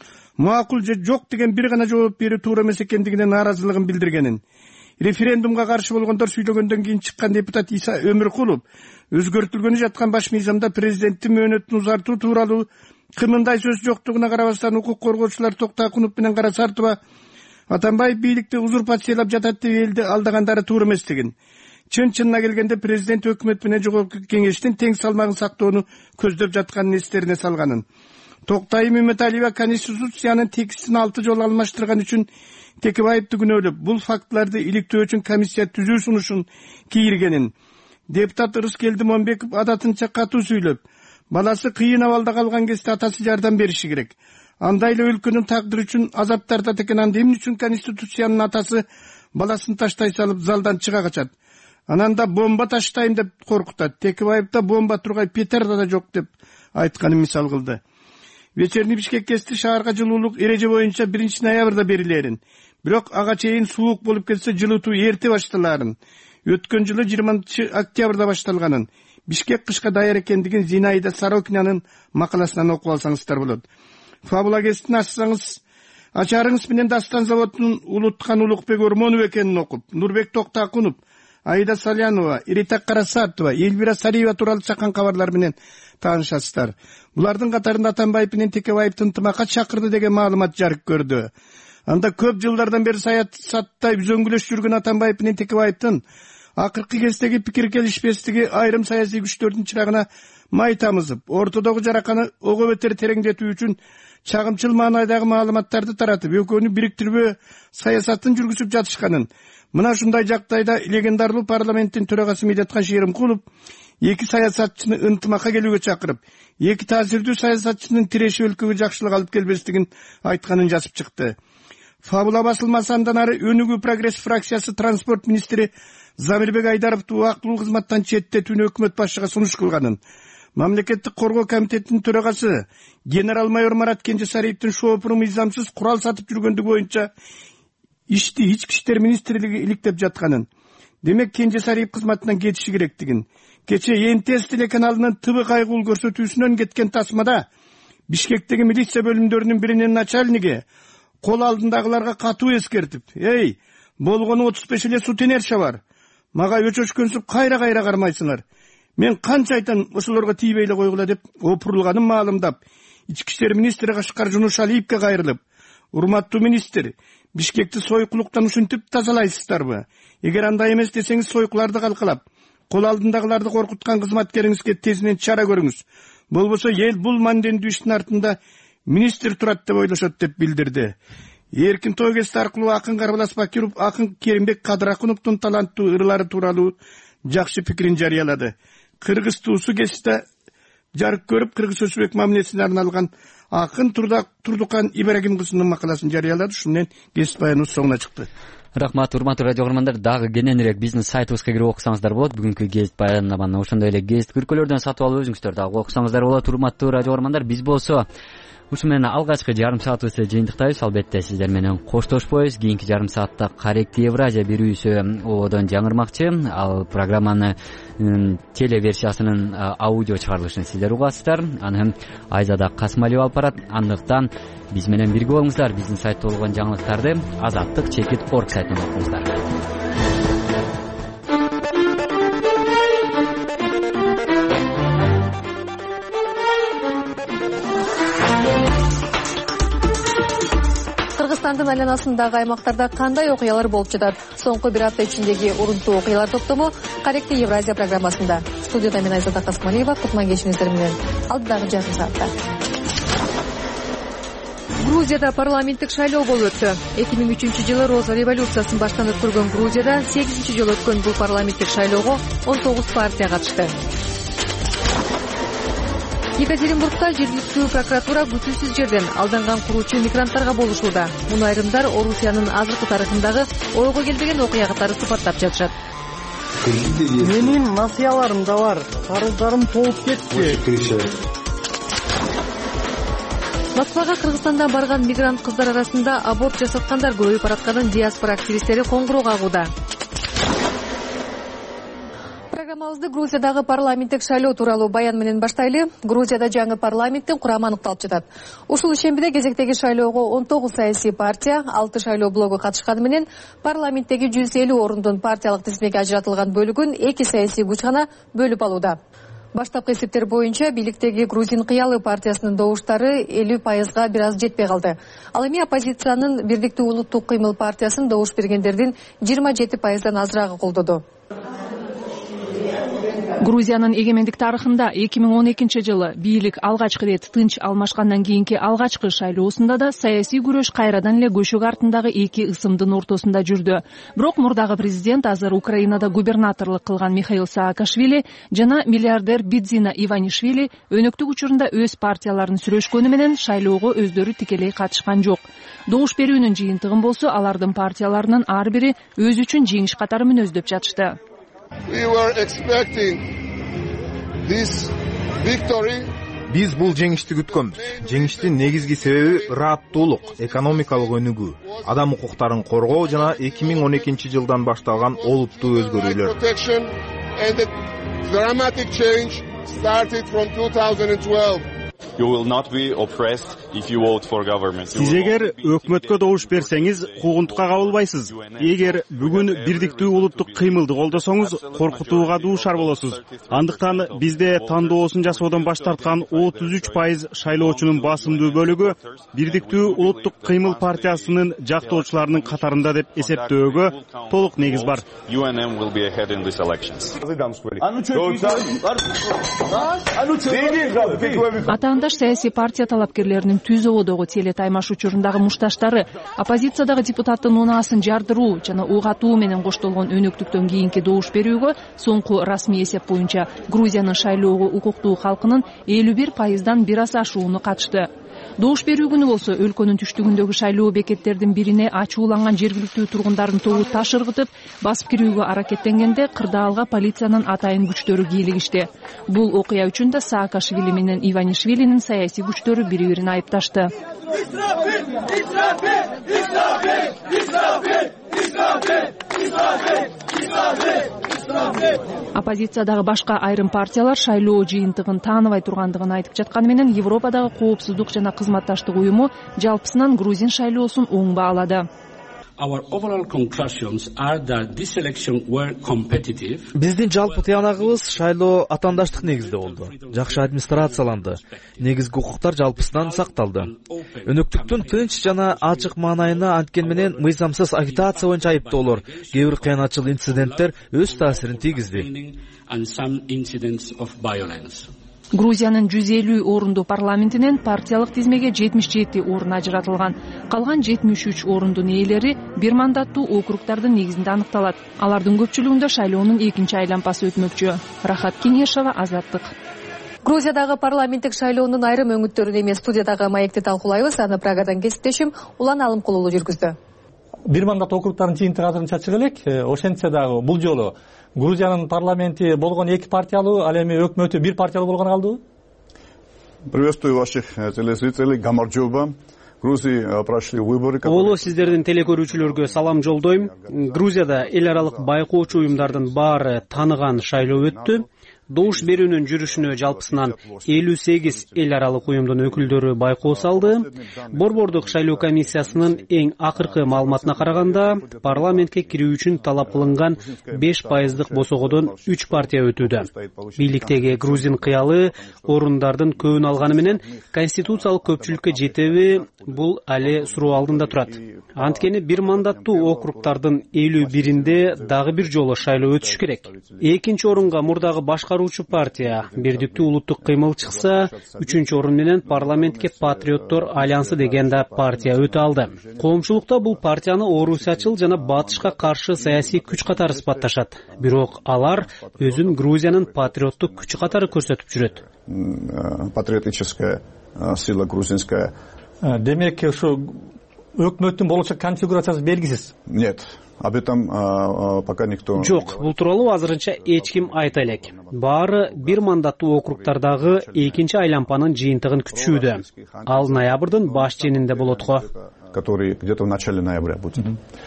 макул же жок деген бир гана жооп берүү туура эмес экендигине нааразылыгын билдиргенин, референдумга каршы болгондор сүйлөгөндөн кийин чыккан депутат Иса Өмүркулов өзгөртүлгөнү жаткан баш мыйзамда президенттин мөөнөтүн узартуу тууралуу кымындай сөз жоктугуна карабастан укук коргоочулар Токтакунов менен Карасартова Атамбаев бийликти узурпациялап жатат деп элди алдагандары туура эместигин, чын-чынына келгенде президент өкмөт менен жогорку кеңештин тең салмагын сактоону көздөп жатканын эстерине салганын, Токтайым Үмөталиева Конституциянын текстин алты жолу алмаштырган үчүн Текебаевди күнөөлөп, бул фактыларды иликтөө үчүн комиссия түзүү сунушун кийиргенин, депутат Рыскелди Момбеков адатынча катуу сүйлөп, баласы кыйын абалда калган кезде атасы жардам бериши керек. Андай эле өлкөнүн тагдыры үчүн азап тартат экен, анда эмне үчүн Конституциянын атасы баласын таштай салып залдан чыга качат? Анан да бомба таштайм деп коркутат. Текебаевда бомба тургай петарда да жок деп айтканын мисал кылды. Вечерний Бишкек гезити шаарга жылуулук эреже боюнча биринчи ноябрда берилерин, бирок ага чейин суук болуп кетсе жылытуу эрте башталарын, өткөн жылы жыйырманчы октябрда башталганын, Бишкек кышка даяр экендигин Зинаида Сорокинаның макаласынан окуп алсаңыздар болот. Фабула гезитин ачсаңыз, ачарыңыз менен Дастан заводунун улуткан Улукбек Ормонов экенин окуп, Нурбек Токтакунов, Аида Салянова, Ирита Карасартова, Эльвира Сариева тууралуу чакан кабарлар менен таанышасыздар. Булардын катарында Атамбаев менен Текебаевди ынтымакка чакырды деген маалымат жарык көрдү. Анда көп жылдардан бери саясатта үзөңгүлөш жүргөн Атамбаев менен Текебаевдин акыркы кездеги пикир келишпестиги айрым саясий күчтөрдүн чырагына май тамызып, ортодогу жараканы ого бетер тереңдетүү үчүн чагымчыл маанайдагы маалыматтарды таратып, экөөнү бириктирбөө саясатын жүргүзүп жатышканын, мына ушундай жагдайда легендарлуу парламенттин төрагасы Медеткан Шеримкулов эки саясатчыны ынтымакка келүүгө чакырып, эки таасирдүү саясатчынын тиреши өлкөгө жакшылык алып келбестигин айтканын жазып чыкты. Фабула басылмасы андан ары Өнүгүү прогресс фракциясы транспорт министри Замирбек Айдаровду убактылуу кызматтан четтетүүнү өкмөт башчыга сунуш кылганын, Мамлекеттик коргоо комитетинин төрагасы генерал-майор Марат Кенжесариевдин шоопуру мыйзамсыз курал сатып жүргөндүгү боюнча ишти ички иштер министрлиги иликтеп жатканын, демек Кенжесариев кызматынан кетиши керектигин, кече Эн Тэ Эс телеканалынын Т В кайгуул көрсөтүүсүнөн кеткен тасмада Бишкектеги милиция бөлүмдөрүнүн биринин начальниги кол алдындагыларга катуу эскертип, «Эй, болгону отуз беш эле сутенерша бар. Мага өчөшкөнсүп кайра-кайра кармайсыңар. Мен канча айтам ошолорго тийбей эле койгула» деп опурулганын маалымдап, ички иштер министри Кашкар Жунушалиевге кайрылып, «Урматтуу министр, Бишкекти сойкулуктан ушинтип тазалайсыздарбы? Эгер андай эмес десеңиз сойкуларды калкалап, кол алдындагыларды коркуткан кызматкериңизге тезинен чара көрүңүз. Болбосо эл бул мандендүү иштин артында министр турат деп ойлошот» деп билдирди. Эркин той гезити аркылуу акын Карбалас Бакиров акын Керимбек Кадыракуновдун таланттуу ырлары тууралуу жакшы пикирин жарыялады. Кыргыз туусу кечте жарык көрүп, Кыргыз өчмөк мамилесине арналган акын Турдукан Ибрагим кызынын макаласын жарыялады. Ушун менен кесип баяныбыз соңуна чыкты. Рахмат, урматтуу радио угармандар. Дагы кененирээк биздин сайтыбызга кирип окусаңыздар болот. Бүгүнкү гезит баяндаманы ошондой эле гезит күркөлөрдөн сатып алып өзүңүздөр дагы окусаңыздар болот. Урматтуу радио угармандар, биз болсо ушу менен алгачкы жарым саатыбызды жыйынтыктайбыз. Албетте сиздер менен коштошпойбуз. Кийинки жарым саатта Каректи Евразия берүүсү ободон жаңырмакчы. Ал программаны телеверсиясынын аудио чыгарылышын сиздер угасыздар. Аны Айзада Касымалиева алып барат. Андыктан биз менен бирге болуңуздар. Биздин сайтта болгон жаңылыктарды азаттык чекит орг сайтынан окуңуздар. Кыргызстандын айланасындагы аймактарда кандай окуялар болуп жатат? Соңку бир апта ичиндеги урунтуу окуялар топтому Каректи Евразия программасында. Студияда мен Айзада Касымалиева, кутман кечиңиздер менен. Алдыдагы жарым саатта. Грузияда парламенттик шайлоо болуп өттү. эки миң үчүнчү жылы Роза революциясын баштан өткөргөн Грузияда сегизинчи жолу өткөн бул парламенттик шайлоого он тогуз партия катышты. Екатеринбургда жергиликтүү прокуратура күтүүсүз жерден алданган куруучу мигранттарга болушууда. Муну айрымдар Орусиянын азыркы тарыхындагы ойго келбеген окуя катары сыпаттап жатышат. Менин насыяларым да бар. Карыздарым толуп кетти. Москвага Кыргызстандан барган мигрант кыздар арасында аборт жасаткандар көбөйүп баратканын диаспора активисттери коңгуроо кагууда. Программабызды Грузиядагы парламенттик шайлоо тууралуу баян менен баштайлы. Грузияда жаңы парламенттин курамы аныкталып жатат. Ушул ишембиде кезектеги шайлоого он тогуз саясий партия, алты шайлоо блогу катышканы менен парламенттеги жүз элүү орундун партиялык тизмеге ажыратылган бөлүгүн эки саясий күч гана бөлүп алууда. Баштапкы эсептер боюнча бийликтеги Грузин кыялы партиясынын добуштары элүү пайызга бир аз жетпей калды. Ал эми оппозициянын Бирдиктүү улуттук кыймыл партиясын добуш бергендердин жыйырма жети пайыздан азырагы колдоду. Грузиянын эгемендик тарыхында эки миң он экинчи жылы бийлик алгачкы ирет тынч алмашкандан кийинки алгачкы шайлоосунда да саясий күрөш кайрадан эле көшөк артындагы эки ысымдын ортосунда жүрдү. Бирок мурдагы президент азыр Украинада губернаторлук кылган Михаил Саакашвили жана миллиардер Бидзина Иванишвили өнөктүк учурунда өз партияларын сүрөшкөнү менен шайлоого өздөрү тикелей катышкан жок. Добуш берүүнүн жыйынтыгын болсо алардын партияларынын ар бири өзү үчүн жеңиш катары мүнөздөп жатышты. Биз бул жеңишти күткөнбүз. Жеңиштин негизги себеби ырааттуулук, экономикалык өнүгүү, адам укуктарын коргоо жана эки миң он экинчи жылдан башталган олуттуу өзгөрүүлөр. Сиз эгер өкмөткө добуш берсеңиз, куугунтукка кабылбайсыз. Эгер бүгүн бирдиктүү улуттук кыймылды колдосоңуз, коркутууга дуушар болосуз. Андыктан бизде тандоосун жасоодон баш тарткан отуз үч пайыз шайлоочунун басымдуу бөлүгү бирдиктүү улуттук кыймыл партиясынын жактоочуларынын катарында деп эсептөөгө толук негиз бар. Атаандаш саясий партия талапкерлеринин түз ободогу теле таймаш учурундагы мушташтары оппозициядагы депутаттын унаасын жардыруу жана угатуу менен коштолгон өнөктүктөн кийинки добуш берүүгө соңку расмий эсеп боюнча Грузиянын шайлоого укуктуу калкынын элүү бир пайыздан бир аз ашууну катышты. Добуш берүү күнү болсо өлкөнүн түштүгүндөгү шайлоо бекеттердин бирине ачууланган жергиликтүү тургундардын тобу таш ыргытып, басып кирүүгө аракеттенгенде кырдаалга полициянын атайын күчтөрү кийлигишти. Бул окуя үчүн да Саакашвили менен Иванишвилинин саясий күчтөрү бири-бирин айыпташты. Оппозициядагы башка айрым партиялар шайлоо жыйынтыгын тааныбай тургандыгын айтып жатканы менен Европадагы коопсуздук жана кызматташтык уюму жалпысынан Грузин шайлоосун оң баалады. Биздин жалпы тыянагыбыз шайлоо атаандаштык негизде болду. Жакшы администрацияланды. Негизги укуктар жалпысынан сакталды. Өнөктүктүн тынч жана ачык маанайына анткени менен мыйзамсыз агитация боюнча айыптоолор, кээ бир кыянатчыл инциденттер өз таасирин тийгизди. Грузиянын жүз элүү орундуу парламентинен партиялык тизмеге жетимиш жети орун ажыратылган. Калган жетимиш үч орундун ээлери бир мандаттуу округдардын негизинде аныкталат. Алардын көпчүлүгүндө шайлоонун экинчи айланпасы өтмөкчү. Рахат Кеңешова, Азаттык. Грузиядагы парламенттик шайлоонун айрым өңүттөрүн эми студиядагы маекти талкуулайбыз. Аны Прагадан кесиптешим Улан Алымкулуулу жүргүздү. Бир мандат округдардын жыйынтыгы азырынча чыга элек. Ошентсе дагы бул жолу Грузиянын парламенти болгон эки партиялуу, ал эми өкмөтү бир партиялуу болгон калдыбы? Приветствую ваших телезрителей. Гамарджоба. Грузии прошли выборы. Оло сиздердин телекөрүүчүлөргө салам жолдойм. Грузияда эл аралык байкоочу уюмдардын баары тааныган шайлоо өттү. Добуш берүүнүн жүрүшүнө жалпысынан элүү сегиз эл аралык уюмдун өкүлдөрү байкоо салды. Борбордук шайлоо комиссиясынын эң акыркы маалыматына караганда, парламентке кирүү үчүн талап кылынган беш пайыздык босогодон үч партия өтүүдө. Бийликтеги грузин кыялы орундардын көбүн алганы менен конституциялык көпчүлүккө жетеби, бул али суроо алдында турат. Анткени бир мандаттуу округдардын элүү биринде дагы бир жолу шайлоо өтүш керек. Экинчи орунга мурдагы башкаруу партия бирдиктүү улуттук кыймыл чыкса, үчүнчү орун менен парламентке Патриоттор альянсы деген да партия өтө алды. Коомчулукта бул партияны орусиячыл жана батышка каршы саясий күч катары сыпатташат. Бирок алар өзүн Грузиянын патриоттук күчү катары көрсөтүп жүрөт. Патриотическая сила грузинская. Демек, ушу өкмөттүн болочок конфигурациясы белгисиз. Нет. Об этом пока никто. Жок, бул тууралуу азырынча эч ким айта элек. Баары бир мандаттуу округдардагы экинчи айланпанын жыйынтыгын күтүшүүдө. Ал ноябрдын баш ченинде болот го. Который где-то в начале ноября будет.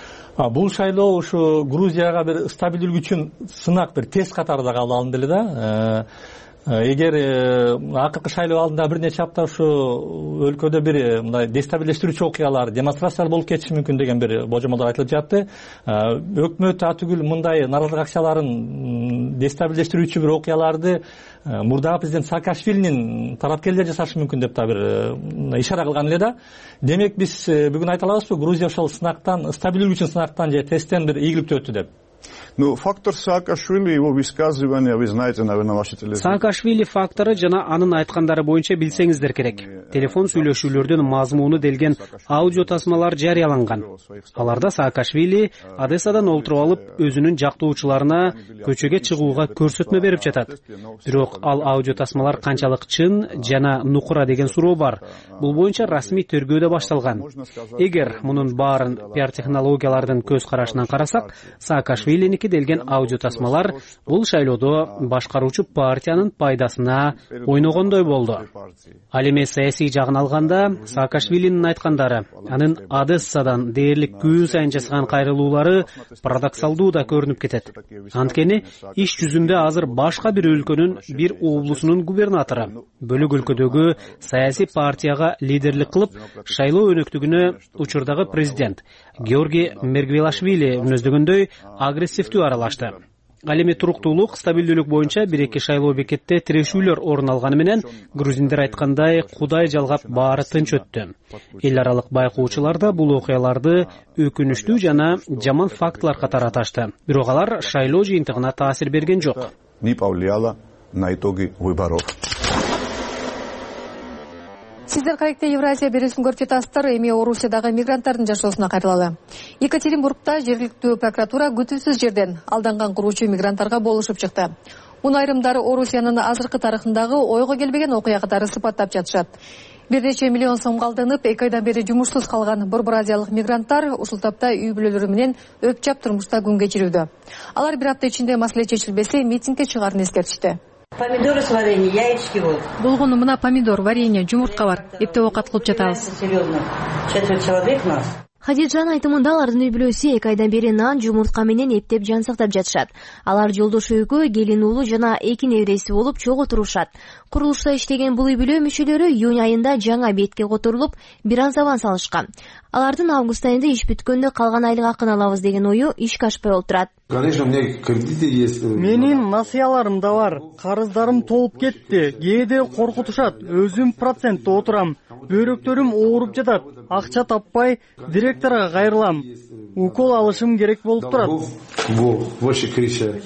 А бул шайлоо ушу Грузияга бир стабилдүүлүк үчүн сынак, бир тест катары да кабыл алынды эле да. Эгер акыркы шайлоо алдында бир нече апта ушу өлкөдө бир мындай дестабилдештирүүчү окуялар, демонстрациялар болуп кетиши мүмкүн деген бир божомолдор айтылып жатты. Өкмөт атүгүл мындай нааразылык акчаларын дестабилдештирүүчү бир окуяларды мурдагы президент Саакашвилинин тарапкерлери жасашы мүмкүн деп да бир ишара кылган эле да. Демек биз бүгүн айта алабызбы, Грузия ошол сынактан, стабилдүүлүк үчүн сынактан же тесттен бир ийгиликтүү өттү деп? Ну, фактор Саакашвили, его высказывания, вы знаете, наверное, ваши телезрители. Саакашвили фактору жана анын айткандары боюнча билсеңиздер керек. Телефон сүйлөшүүлөрдүн мазмуну делген аудио тасмалар жарыяланган. Аларда Саакашвили Одессадан олтуруп алып, өзүнүн жактоочуларына көчөгө чыгууга көрсөтмө берип жатат. Бирок ал аудио тасмалар канчалык чын жана нукура деген суроо бар. Бул боюнча расмий тергөө да башталган. Эгер мунун баарын пиар технологиялардын көз карашынан карасак, Саакашвилиники делген аудио тасмалар бул шайлоодо башкаруучу партиянын пайдасына ойногондой болду. Ал эми саясий жагын алганда, Саакашвилинин айткандары, анын Одессадан дээрлик күн сайын жасаган кайрылуулары парадоксалдуу да көрүнүп кетет. Анткени иш жүзүндө азыр башка бир өлкөнүн бир облусунун губернатору бөлөк өлкөдөгү саясий партияга лидерлик кылып, шайлоо өнөктүгүнө учурдагы президент Георгий Мергвелашвили мүнөздөгөндөй агрессивдүү аралашты. Ал эми туруктуулук, стабилдүүлүк боюнча бир-эки шайлоо бекетте тирешүүлөр орун алганы менен, грузиндер айткандай, Кудай жалгап баары тынч өттү. Эл аралык байкоочулар да бул окуяларды өкүнүчтүү жана жаман фактылар катары аташты. Бирок алар шайлоо жыйынтыгына таасир берген жок. Не повлияло на итоги выборов. Сиздер кайыкта Евразия берүүсүн көрүп жатасыздар. Эми Орусиядагы мигранттардын жашоосуна кайрылалы. Екатеринбургда жергиликтүү прокуратура күтүүсүз жерден алданган куручу мигранттарга болушуп чыкты. Муну айрымдары Орусиянын азыркы тарыхындагы ойго келбеген окуя катары сыпаттап жатышат. Бир нече миллион сомго алданып, эки айдан бери жумушсуз калган борбор азиялык мигранттар ушул тапта үй бүлөлөрү менен өпчап турмушта күн кечирүүдө. Алар бир апта ичинде маселе чечилбесе, митингге чыгаарын эскертишти. Помидоры с вареньем, яички вот. Болгону мына помидор, варенье, жумуртка бар. Эптеп оокат кылып жатабыз. Серьезно. Четверть человек нас. Хадиджан айтымында алардын үй бүлөсү эки айдан бери нан, жумуртка менен эптеп жан сактап жатышат. Алар жолдош экөө, келин уулу жана эки небереси болуп чогуу турушат. Курулушта иштеген бул үй бүлө мүчөлөрү июнь айында жаңа бетке которулуп, бир аз абан салышкан. Алардын август айында иш бүткөндө калган айлык акын алабыз деген ою ишке ашпай олтурат. Конечно, у меня кредиты есть. Менин насыяларым да бар. Карыздарым толуп кетти. Кээде коркутушат. Өзүм процентте отурам. Бөйрөктөрүм ооруп жатат. Акча таппай директорго кайрылам. Укол алышым керек болуп турат. Во, вообще кричат.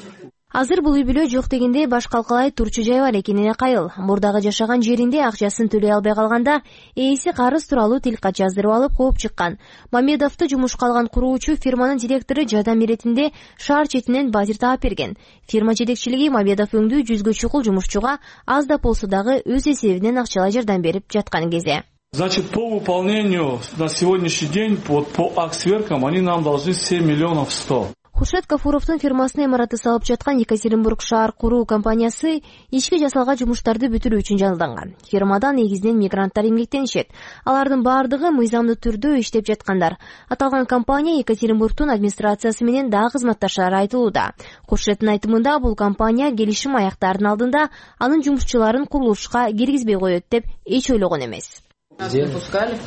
Азыр бул үй бүлө жок дегенде баш калкалай турчу жай бар экенине кайыл. Мурдагы жашаган жеринде акчасын төлөй албай калганда ээси карыз тууралуу тилкат жаздырып алып кууп чыккан. Мамедовду жумушка алган куруучу фирманын директору жардам иретинде шаар четинен батир таап берген. Фирма жетекчилиги Мамедов өңдүү жүзгө чукул жумушчуга аз да болсо дагы өз эсебинен акчалай жардам берип жаткан кезде. Значит, по выполнению на сегодняшний день вот, по аксверкам они нам должны семь миллионов сто. Хуршет Кафуровдун фирмасына имараты салып жаткан Екатеринбург шаар куруу компаниясы ички жасалган жумуштарды бүтүрүү үчүн жалданган. Фирмадан негизинен мигранттар эмгектенишет. Алардын баардыгы мыйзамдуу түрдө иштеп жаткандар. Аталган компания Екатеринбургдун администрациясы менен дагы кызматташтары айтылууда. Хуршеттин айтымында бул компания келишим аяктаардын алдында анын жумушчуларын курулушка киргизбей коет деп эч ойлогон эмес. Нас не пускали.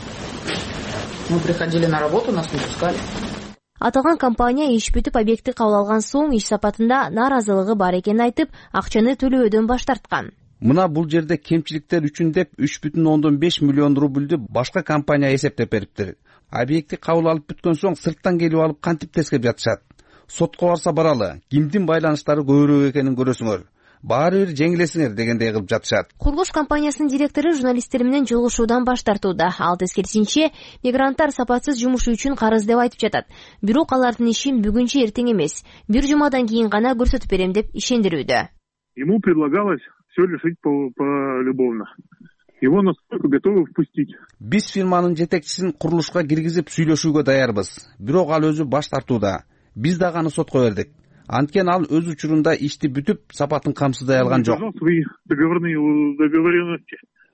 Мы приходили на работу, нас не пускали. Аталган компания иш бүтүп объектти кабыл алган соң иш сапатында нааразылыгы бар экенин айтып, акчаны төлөөдөн баш тарткан. Мына бул жерде кемчиликтер үчүн деп үч бүтүн ондон беш миллион рубльдү башка компания эсептеп бериптир. Объектти кабыл алып бүткөн соң сырттан келип алып кантип тескеп жатышат. Сотко барса баралы, кимдин байланыштары көбүрөөк экенин көрөсүңөр. Баары бир жеңилесиңер дегендей кылып жатышат. Курулуш компаниясынын директору журналисттер менен жолугушуудан баш тартууда. Ал тескерисинче, мигранттар сапатсыз жумуш үчүн карыз деп айтып жатат. Бирок алардын ишин бүгүнчө эртең эмес, бир жумадан кийин гана көрсөтүп берем деп ишендирүүдө. Ему предлагалось все решить полюбовно. Его настолько готовы впустить. Биз фирманын жетекчисин курулушка киргизип сүйлөшүүгө даярбыз. Бирок ал өзү баш тартууда. Биз дагы аны сотко бердик. Анткени ал өз учурунда ишти бүтүп, сапатын камсыздай алган жок. Свои договорные договоренности,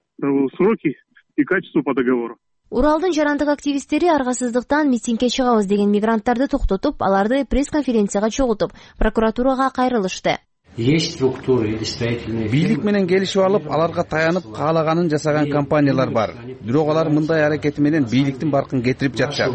сроки и качество по договору. Уралдын жарандык активисттери аргасыздыктан митингге чыгабыз деген мигранттарды токтотуп, аларды пресс-конференцияга чогултуп, прокуратурага кайрылышты. Есть структуры или строительные. Бийлик менен келишип алып, аларга таянып каалаганын жасаган компаниялар бар. Бирок алар мындай аракети менен бийликтин баркын кетирип жатышат.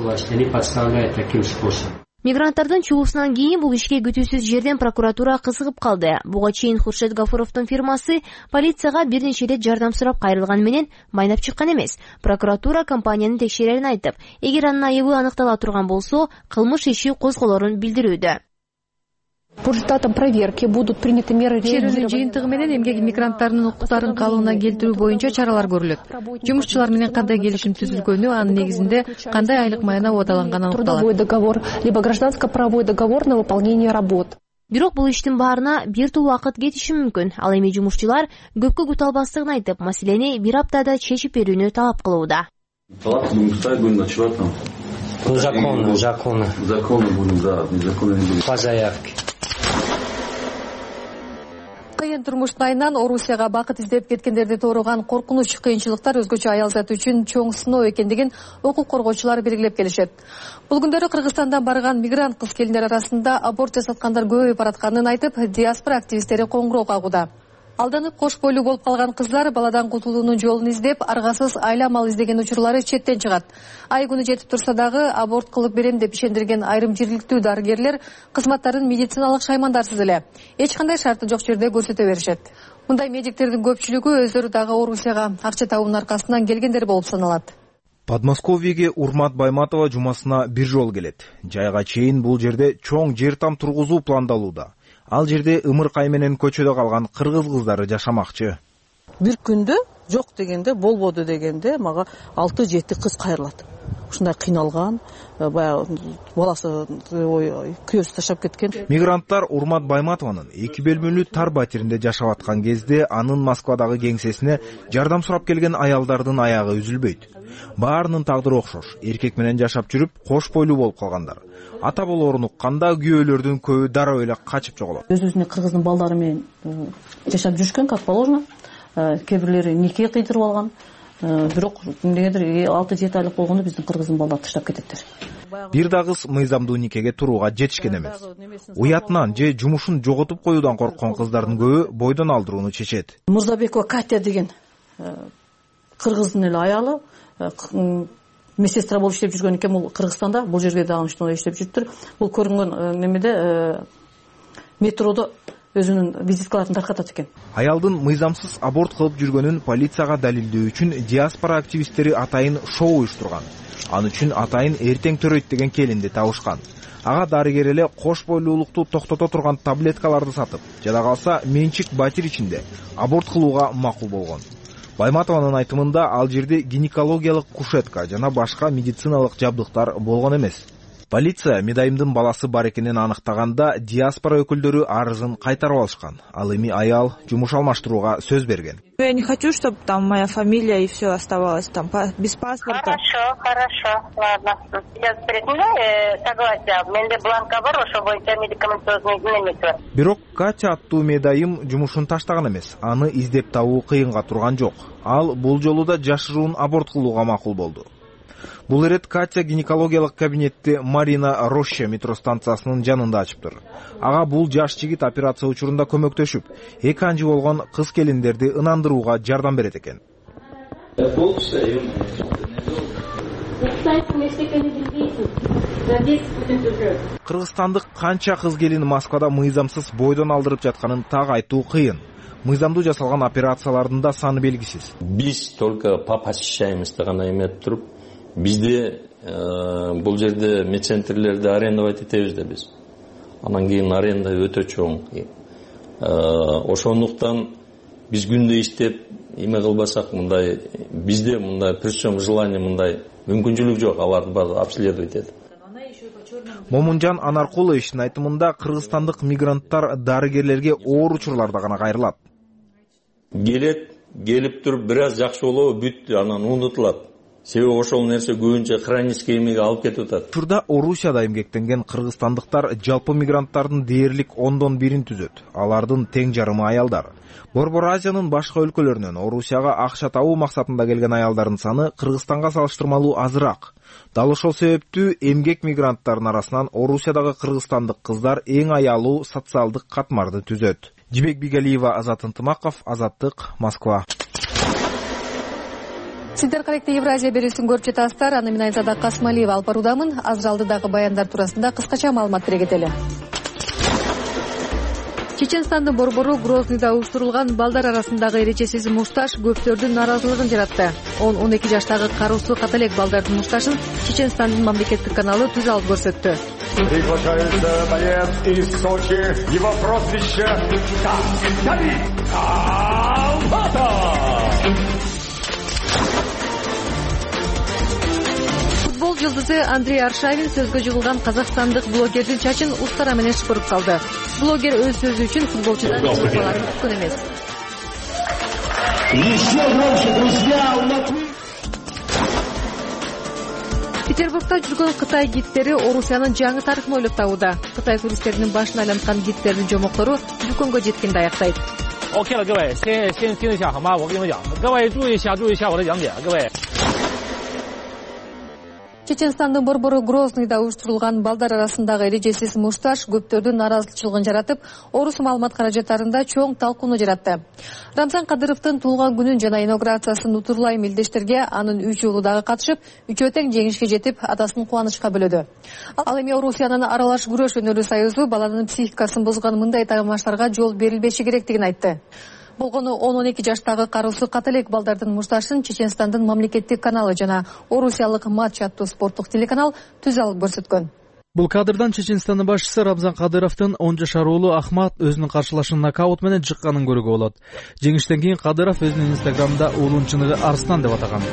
Мигранттардын чугуусунан кийин бул ишке күтүүсүз жерден прокуратура кызыгып калды. Буга чейин Хуршет Гафуровдун фирмасы полицияга бир нече ирет жардам сурап кайрылган менен майнап чыккан эмес. Прокуратура компаниянын текшерерин айтып, эгер анын айыбы аныктала турган болсо, кылмыш иши козголорун билдирүүдө. По результатам проверки будут приняты меры реагирования. Чек жыйынтыгы менен эмгек мигранттарынын укуктарын калыбына келтирүү боюнча чаралар көрүлөт. Жумушчулар менен кандай келишим түзүлгөнү, анын негизинде кандай айлык майына убадаланганы аныкталат. Трудовой договор, либо гражданско-правовой договор на выполнение работ. Бирок бул иштин баарына бир тул убакыт кетиши мүмкүн. Ал эми жумушчулар көпкө күтө албастыгын айтып, маселени бир аптада чечип берүүнү талап кылууда. Талап будем ставить, будем ночевать там. Законно, законно. Законно будем, да, незаконно не будем. По заявке. Кыйын турмуштун айынан Орусияга бакыт издеп кеткендерди тоорогон коркунуч, кыйынчылыктар өзгөчө аял зат үчүн чоң сыноо экендигин укук коргоочулар белгилеп келишет. Бул күндөрү Кыргызстандан барган мигрант кыз келиндер арасында аборт жасаткандар көбөйүп баратканын айтып, диаспора активисттери коңгуроо кагууда. Алданып кош бойлуу болуп калган кыздар баладан кутулуунун жолун издеп, аргасыз айла мал издеген учурлары четтен чыгат. Ай күнү жетип турса дагы аборт кылып берем деп ишендирген айрым жергиликтүү дарыгерлер кызматтарын медициналык шаймандарсыз эле эч кандай шарты жок жерде көрсөтө беришет. Мындай медиктердин көпчүлүгү өздөрү дагы Орусияга акча табуунун аркасынан келгендер болуп саналат. Подмосковьеге Урмат Байматова жумасына бир жол келет. Жайга чейин бул жерде чоң жер там тургузуу пландалууда. Ал жерде ымыркай менен көчөдө калган кыргыз кыздары жашамакчы. Бир күндө жок дегенде, болбоду дегенде мага алты жети кыз кайрылат. Ушундай кыйналган, баягы баласы күйөөсү таштап кеткен. Мигранттар Урмат Байматованын эки бөлмөлүү тар батиринде жашап аткан кезде анын Москвадагы кеңсесине жардам сурап келген аялдардын аягы үзүлбөйт. Баарынын тагдыры окшош. Эркек менен жашап жүрүп, кош бойлуу болуп калгандар. Ата болорун укканда күйөөлөрдүн көбү дароо эле качып жоголот. Өз-өзүнө кыргыздын балдары менен жашап жүрүшкөн, как положено. Кээ бирлери нике кыйдырып алган. Бирок кимдегедир алты жети айлык болгондо биздин кыргыздын балдары таштап кететтер. Бир да кыз мыйзамдуу никеге турууга жетишкен эмес. Уятынан же жумушун жоготуп коюудан корккон кыздардын көбү бойдон алдырууну чечет. Мурзабекова Катя деген кыргыздын эле аялы, медсестра болуп иштеп жүргөн экен бул Кыргызстанда, бул жерге дагы ушундай иштеп жүрүптүр. Бул көрүнгөн немеде метродо өзүнүн визиткаларын таркатат экен. Аялдын мыйзамсыз аборт кылып жүргөнүн полицияга далилдөө үчүн диаспора активисттери атайын шоу уюштурган. Ал үчүн атайын эртең төрөйт деген келинди табышкан. Ага дарыгер эле кош бойлуулукту токтото турган таблеткаларды сатып, жада калса менчик батир ичинде аборт кылууга макул болгон. Байматованын айтымында ал жерде гинекологиялык кушетка жана башка медициналык жабдыктар болгон эмес. Полиция медайымдын баласы бар экенин аныктаганда диаспора өкүлдөрү арызын кайтарып алышкан. Ал эми аял жумуш алмаштырууга сөз берген. Я не хочу, чтобы там моя фамилия и все оставалось там без паспорта. Хорошо, хорошо, ладно. Я согласен. Менде бланка бар, ошо боюнча медикаментозный немеси. Бирок Катя аттуу медайым жумушун таштаган эмес. Аны издеп табуу кыйынга турган жок. Ал бул жолу да жашыруун аборт кылууга макул болду. Бул ирет Катя гинекологиялык кабинетти Марина Роща метро станциясынын жанында ачыптыр. Ага бул жаш жигит операция учурунда көмөктөшүп, эки анжы болгон кыз келиндерди ынандырууга жардам берет экен. Кыргызстандык канча кыз келин Москвада мыйзамсыз бойдон алдырып жатканын так айтуу кыйын. Мыйзамдуу жасалган операциялардын да саны белгисиз. Биз только по посещаемости гана эметип туруп, бизде бул жерде медцентрлерди арендовать этебиз да биз. Анан кийин аренда өтө чоң. Ошондуктан биз күндө иштеп, эме кылбасак мындай, бизде мындай причем желание мындай мүмкүнчүлүк жок, аларды баары обследовать этет. Момунжан Анаркуловичтин айтымында кыргызстандык мигранттар дарыгерлерге оор учурларда гана кайрылат. Келет, келип туруп бир аз жакшы болобу, бүттү, анан унутулат. Себеби ошол нерсе көбүнчө хронический эмеге алып кетип атат. Учурда Орусияда эмгектенген кыргызстандыктар жалпы мигранттардын дээрлик ондон бирин түзөт. Алардын тең жарымы аялдар. Борбор Азиянын башка өлкөлөрүнөн Орусияга акча табуу максатында келген аялдардын саны Кыргызстанга салыштырмалуу азыраак. Дал ошол себептүү эмгек мигранттардын арасынан Орусиядагы кыргызстандык кыздар эң аялуу социалдык катмарды түзөт. Жибек Бигалиева, Азат Ынтымаков, Азаттык, Москва. Сиздер каректе Евразия берүүсүн көрүп жатасыздар. Аны мен Айзада Касмалиева алып баруудамын. Азыр алдыдагы баяндар туурасында кыскача маалымат бере кетели. Чеченстандын борбору Грознийда уюштурулган балдар арасындагы эрежесиз мушташ көптөрдүн нааразылыгын жаратты. он эки жаштагы кароосу каталек балдардын мушташын Чеченстандын мамлекеттик каналы түз алып көрсөттү. Приглашается боец из Сочи. Его прозвище Давид Албатов. Футбол жылдызы Андрей Аршавин сөзгө жыгылган казакстандык блогердин чачын устара менен шыпырып салды. Блогер өз сөзү үчүн футболчудан чыкпаларын күткөн эмес. Петербургда жүргөн Кытай гидтери Орусиянын жаңы тарыхын ойлоп табууда. Кытай туристтеринин башын айланткан гидтердин жомоктору дүкөнгө жеткенде аяктайт. OK 了，各位，先先听一下好吗？我跟你们讲，各位注意一下，注意一下我的讲解，各位。 Чеченстандын борбору Грознийда уюштурулган балдар арасындагы эрежесиз мушташ көптөрдүн нааразычылыгын жаратып, орус маалымат каражаттарында чоң талкууну жаратты. Рамзан Кадыровдун туулган күнүн жана инаугурациясын утурлай мелдештерге анын үч уулу дагы катышып, үчөө тең жеңишке жетип, атасын кубанычка бөлөдү. Ал эми Орусиянын аралаш күрөш өнөрү союзу баланын психикасын бузган мындай тагмаштарга жол берилбеши керектигин айтты. Болгону он эки жаштагы кароосу каталек балдардын мушташын Чеченстандын мамлекеттик каналы жана Орусиялык матч аттуу спорттук телеканал түз алып көрсөткөн. Бул кадрдан Чеченстандын башчысы Рамзан Кадыровдун он жашар уулу Ахмат өзүнүн каршылашын нокаут менен жыкканын көрүүгө болот. Жеңиштен кийин Кадыров өзүнүн инстаграмда уулунун чыныгы Арслан деп атаган.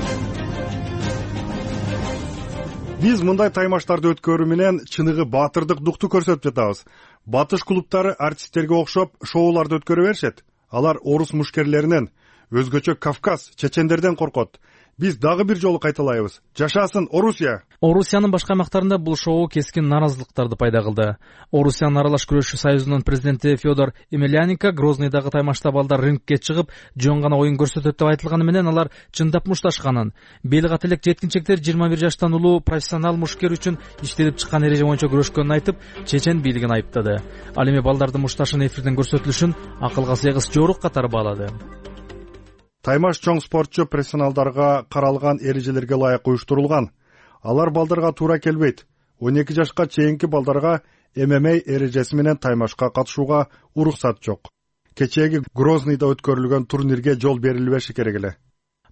Биз мындай таймаштарды өткөрүү менен чыныгы баатырдык дукту көрсөтүп жатабыз. Батыш клубтары артисттерге окшоп шоуларды өткөрө беришет. Алар орус мушкерлеринен, өзгөчө Кавказ, чечендерден коркот. Биз дагы бир жолу кайталайбыз. Жашасын Орусия! Орусиянын башка аймактарында бул шоу кескин нааразылыктарды пайда кылды. Орусиянын аралаш күрөшчү союзунун президенти Федор Емельяненко Грознийдагы таймашта балдар рингке чыгып, жөн гана оюн көрсөтөт деп айтылганы менен алар чындап мушташканын. Бел каталек жеткинчектер жыйырма бир жаштан улуу профессионал мушкер үчүн иштелип чыккан эреже боюнча күрөшкөнүн айтып, чечен бийлигин айыптады. Ал эми балдардын мушташын эфирден көрсөтүлүшүн акылга сыйгыс жорук катары баалады. Таймаш чоң спортчу профессионалдарга каралган эрежелерге ылайык уюштурулган. Алар балдарга туура келбейт. он эки жашка чейинки балдарга эм эм а эрежеси менен таймашка катышууга уруксат жок. Кечээги Грознийда өткөрүлгөн турнирге жол берилбеши керек эле.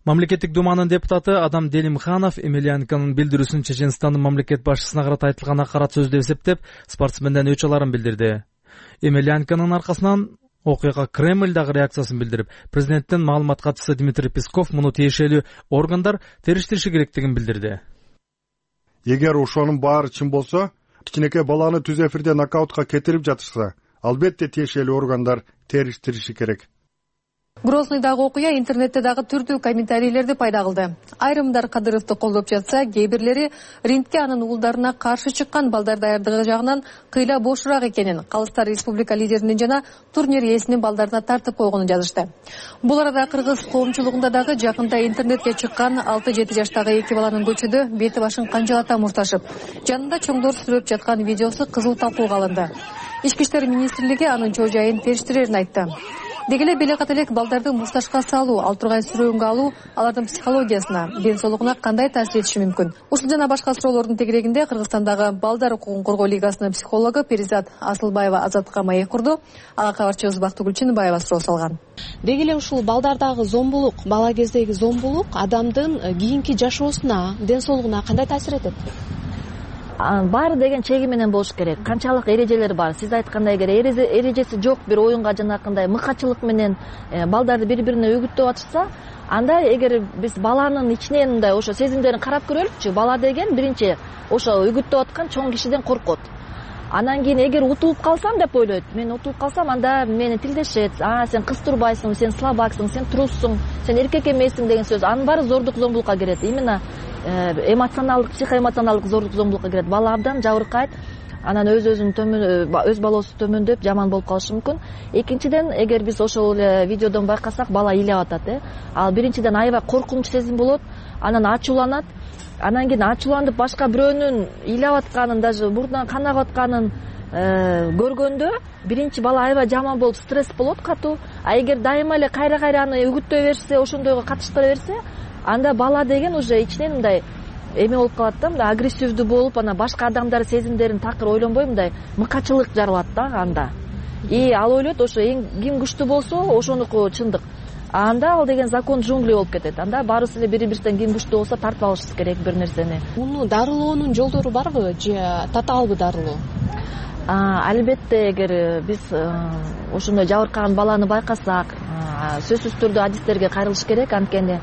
Мамлекеттик думанын депутаты Адам Делимханов Емельяненконун билдирүүсүн Чеченстандын мамлекет башчысына карата айтылган акарат сөз деп эсептеп, спортсменден өч аларын билдирди. Емельяненконун аркасынан окуяга Кремль дагы реакциясын билдирип, президенттин маалымат катчысы Дмитрий Песков муну тиешелүү органдар териштириши керектигин билдирди. Эгер ошонун баары чын болсо, кичинекей баланы түз эфирде нокаутка кетирип жатышса, албетте тиешелүү органдар териштириши керек. Грознойдагы окуя интернетте дагы түрдүү комментарийлерди пайда кылды. Айрымдар Кадыровду колдоп жатса, кээ бирлери рингке анын уулдарына каршы чыккан балдар даярдыгы жагынан кыйла бошураак экенин, Калыстар Республика лидеринин жана турнир ээсинин балдарына тартып койгонун жазышты. Бул арада кыргыз коомчулугунда дагы жакында интернетке чыккан алты жети жаштагы эки баланын көчөдө бети башын канжалата мурташып, жанында чоңдор сүрөп жаткан видеосу кызуу талкууга алынды. Ички иштер министрлиги анын чоо жайын териштирерин айтты. Дегеле белек элек балдарды мушташка салуу, ал тургай сүрөөнгө алуу алардын психологиясына, ден соолугуна кандай таасир этиши мүмкүн? Ушул жана башка суроолордун тегерегинде Кыргызстандагы балдар укугун коргоо лигасынын психологу Перизат Асылбаева Азатка маек курду. Ага кабарчыбыз Бактыгүл Чыныбаева суроо салган. Дегеле ушул балдардагы зомбулук, бала кездеги зомбулук адамдын кийинки жашоосуна, ден соолугуна кандай таасир этет? Баары деген чеги менен болуш керек. Канчалык эрежелер бар. Сиз айткандай эгер эрежеси жок бир оюнга жанакындай мыкачылык менен балдарды бири-бирине үгүттөп атышса, анда эгер биз баланын ичинен мындай ошо сезимдерин карап көрөлүкчү, бала деген биринчи ошо үгүттөп аткан чоң кишиден коркот. Анан кийин эгер утулуп калсам деп ойлойт. Мен утулуп калсам, анда мени тилдешет. А, сен кыз турбайсың, сен слабаксың, сен труссуң, сен эркек эмессиң деген сөз. Анын баары зордук зомбулукка кирет. Именно эмоционалдык, психоэмоционалдык зордук зомбулукка кирет. Бала абдан жабыркайт. Анан өз-өзүн төмөн, өз балоосу төмөндөп, жаман болуп калышы мүмкүн. Экинчиден, эгер биз ошол эле видеодон байкасак, бала ыйлап атат, э. Ал биринчиден аябай коркунуч сезим болот, анан ачууланат. Анан кийин ачууланып башка бирөөнүн ыйлап атканын, даже мурдунан кан агып атканын көргөндө биринчи бала аябай жаман болуп стресс болот, катуу. А эгер дайыма эле кайра-кайра аны үгүттөй берсе, ошондойго катыштыра берсе, анда бала деген уже ичинен мындай эме болуп калат да, мындай агрессивдүү болуп, анан башка адамдар сезимдерин такыр ойлонбой мындай мыкачылык жаралат да анда. И ал ойлойт, ошо эң ким күчтүү болсо, ошонуку чындык. Анда ал деген закон джунгли болуп кетет. Анда баарысы эле бири-биринен ким күчтүү болсо тартып алышыбыз керек бир нерсени. Муну дарылоонун жолдору барбы же татаалбы дарылоо? Албетте, эгер биз ошондой жабыркаган баланы байкасак, сөзсүз түрдө адистерге кайрылыш керек. Анткени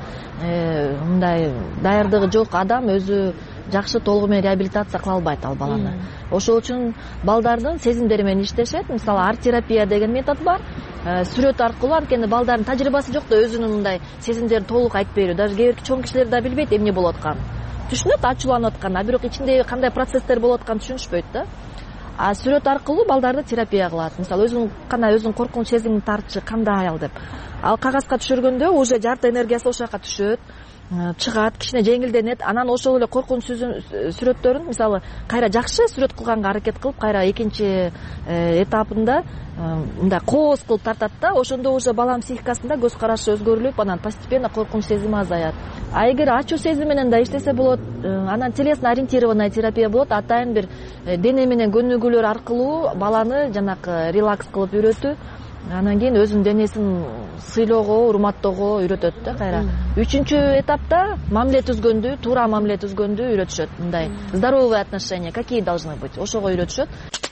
мындай даярдыгы жок адам өзү жакшы толугу менен реабилитация кыла албайт ал баланы. Ошол үчүн балдардын сезимдери менен иштешет. Мисалы, арт-терапия деген метод бар. Сүрөт аркылуу, анткени балдардын тажрыйбасы жок да өзүнүн мындай сезимдерин толук айтып берүү. Даже кээ бирки чоң кишилер да билбейт эмне болуп атканын. Түшүнөт ачууланып атканын, а бирок ичинде кандай процесстер болуп атканын түшүнүшпөйт да. А сүрөт аркылуу балдарды терапия кылат. Мисалы, өзүнүн кандай өзүнүн коркунуч сезимин тартчы, кандай аял деп. Ал кагазга түшүргөндө уже жарты энергиясы ошол жака түшөт, чыгат, кичине жеңилденет. Анан ошол эле коркунуч сүрөттөрүн, мисалы, кайра жакшы сүрөт кылганга аракет кылып, кайра экинчи этапында мындай кооз кылып тартат да. Ошондо уже баланын психикасында көз карашы өзгөрүлүп, анан постепенно коркунуч сезими азаят. А эгер ачуу сезим менен да иштесе болот, анан телесно ориентированная терапия болот. Атайын бир дене менен көнүгүүлөр аркылуу баланы жанакы релакс кылып үйрөтүү. Анан кийин өзүнүн денесин сыйлоого, урматтоого үйрөтөт да кайра. Үчүнчү этапта мамиле түзгөндү, туура мамиле түзгөндү үйрөтүшөт. Мындай здоровые отношения какие должны быть, ошого үйрөтүшөт.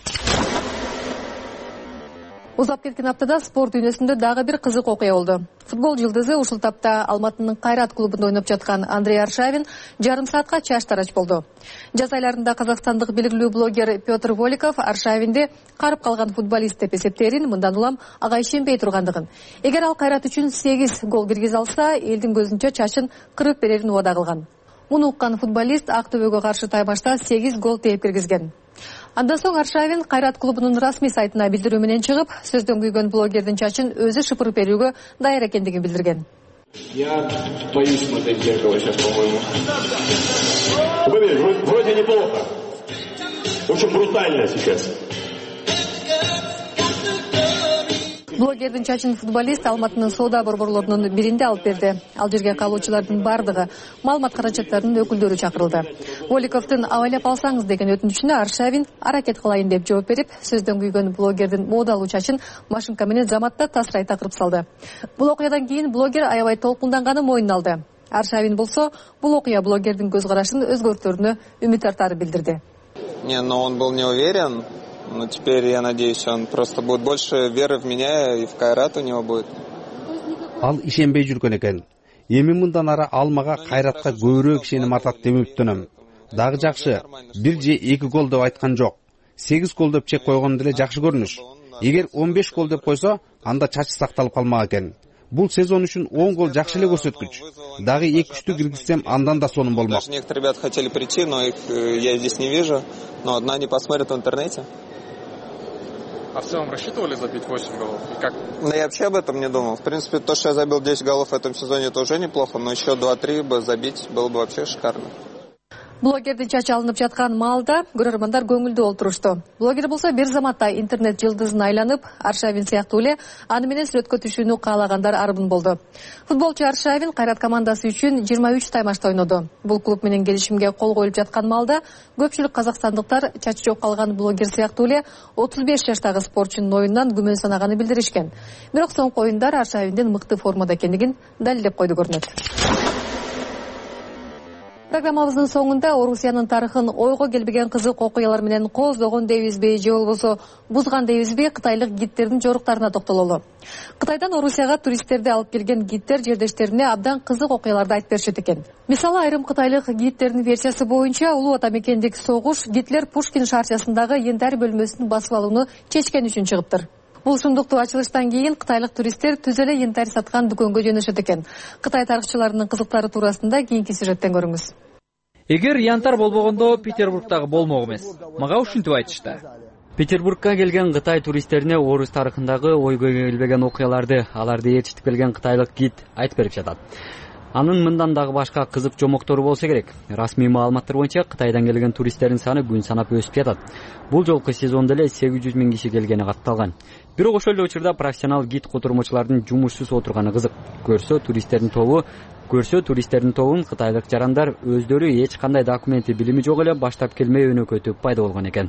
Узап кеткен аптада спорт дүйнөсүндө дагы бир кызык окуя болду. Футбол жылдызы ушул тапта Алматынын Кайрат клубунда ойноп жаткан Андрей Аршавин жарым саатка чач тарач болду. Жаз айларында казакстандык белгилүү блогер Петр Воликов Аршавинди карып калган футболист деп эсептээрин, мындан улам ага ишенбей тургандыгын. Эгер ал Кайрат үчүн сегиз гол киргизе алса, элдин көзүнчө чачын кырып берерин убада кылган. Муну уккан футболист Ак Төбөгө каршы таймашта сегиз гол тээп киргизген. Андан соң Аршавин Кайрат клубунун расмий сайтына билдирүү менен чыгып, сөздөн күйгөн блогердин чачын өзү шыпырып берүүгө даяр экендигин билдирген. Я боюсь смотреть в зеркало сейчас, по-моему. Поверь, вроде неплохо. Очень брутально сейчас. Блогердин чачын футболист Алматынын соода борборлорунун биринде алып берди. Ал жерге калуучулардын бардыгы, маалымат каражаттарынын өкүлдөрү чакырылды. Воликовдун абайлап алсаңыз деген өтүнүчүнө Аршавин аракет кылайын деп жооп берип, сөздөн күйгөн блогердин моодалуу чачын машинка менен заматта тасырайта кырып салды. Бул окуядан кийин блогер аябай толкунданганы мойнуна алды. Аршавин болсо бул окуя блогердин көз карашын өзгөртөрүнө үмүт артары билдирди. Не, но он был не уверен, но теперь я надеюсь, он просто будет больше веры в меня и в Кайрат у него будет. Ал ишенбей жүргөн экен. Эми мындан ары алмага Кайратка көбүрөөк ишеним артат деп үмүттөнөм. Дагы жакшы, бир же эки гол деп айткан жок. сегиз гол деп чек койгон деле жакшы көрүнүш. Эгер он беш гол деп койсо, анда чачы сакталып калмак экен. Бул сезон үчүн он гол жакшы эле көрсөткүч. Дагы эки үчтү киргизсем, андан да сонун болмок. Даже некоторые ребята хотели прийти, но их я здесь не вижу. Но одна они посмотрят в интернете. А в целом рассчитывали забить восемь голов? И как? Да я вообще об этом не думал. В принципе, то, что я забил десять голов в этом сезоне, это уже неплохо, но еще два-три бы забить было бы вообще шикарно. Блогердин чачы алынып жаткан маалда көрөрмандар көңүлдүү олтурушту. Блогер болсо бир заматта интернет жылдызына айланып, Аршавин сыяктуу эле аны менен сүрөткө түшүүнү каалагандар арбын болду. Футболчу Аршавин Кайрат командасы үчүн жыйырма үч таймашта ойноду. Бул клуб менен келишимге кол коюлуп жаткан маалда көпчүлүк казакстандыктар чачы жок калган блогер сыяктуу эле отуз беш жаштагы спортчунун оюнунан күмөн санаганы билдиришкен. Бирок соңку оюндар Аршавиндин мыкты формада экендигин далилдеп койду көрүнөт. Программабыздын соңунда Орусиянын тарыхын ойго келбеген кызык окуялар менен кооздогон дейбизби же болбосо бузган дейбизби кытайлык гидтердин жоруктарына токтололу. Кытайдан Орусияга туристтерди алып келген гидтер жердештерине абдан кызык окуяларды айтып беришет экен. Мисалы, айрым кытайлык гидтердин версиясы боюнча улуу ата мекендик согуш Гитлер Пушкин шаарчасындагы янтарь бөлмөсүн басып алууну чечкен үчүн чыгыптыр. Бул шундуктуу ачылыштан кийин кытайлык туристтер түз эле янтарь саткан дүкөнгө жөнөшөт экен. Кытай тарыхчыларынын кызыктары туурасында кийинки сюжеттен көрүңүз. Эгер янтар болбогондо Петербургдагы болмок эмес. Мага ушинтип айтышты. Петербургка келген Кытай туристтерине орус тарыхындагы ойго келбеген окуяларды, аларды ээрчитип келген кытайлык гид айтып берип жатат. Анын мындан дагы башка кызык жомоктору болсо керек. Расмий маалыматтар боюнча Кытайдан келген туристтердин саны күн санап өсүп жатат. Бул жолку сезондо эле сегиз жүз миң киши келгени катталган. Бирок ошол эле учурда профессионал гид котурмучулардын жумушсуз отурганы кызык. Көрсө туристтердин тобу Көрсө туристтердин тобун кытайлык жарандар өздөрү эч кандай документи билими жок эле баштап келмей өнөкөтүп пайда болгон экен.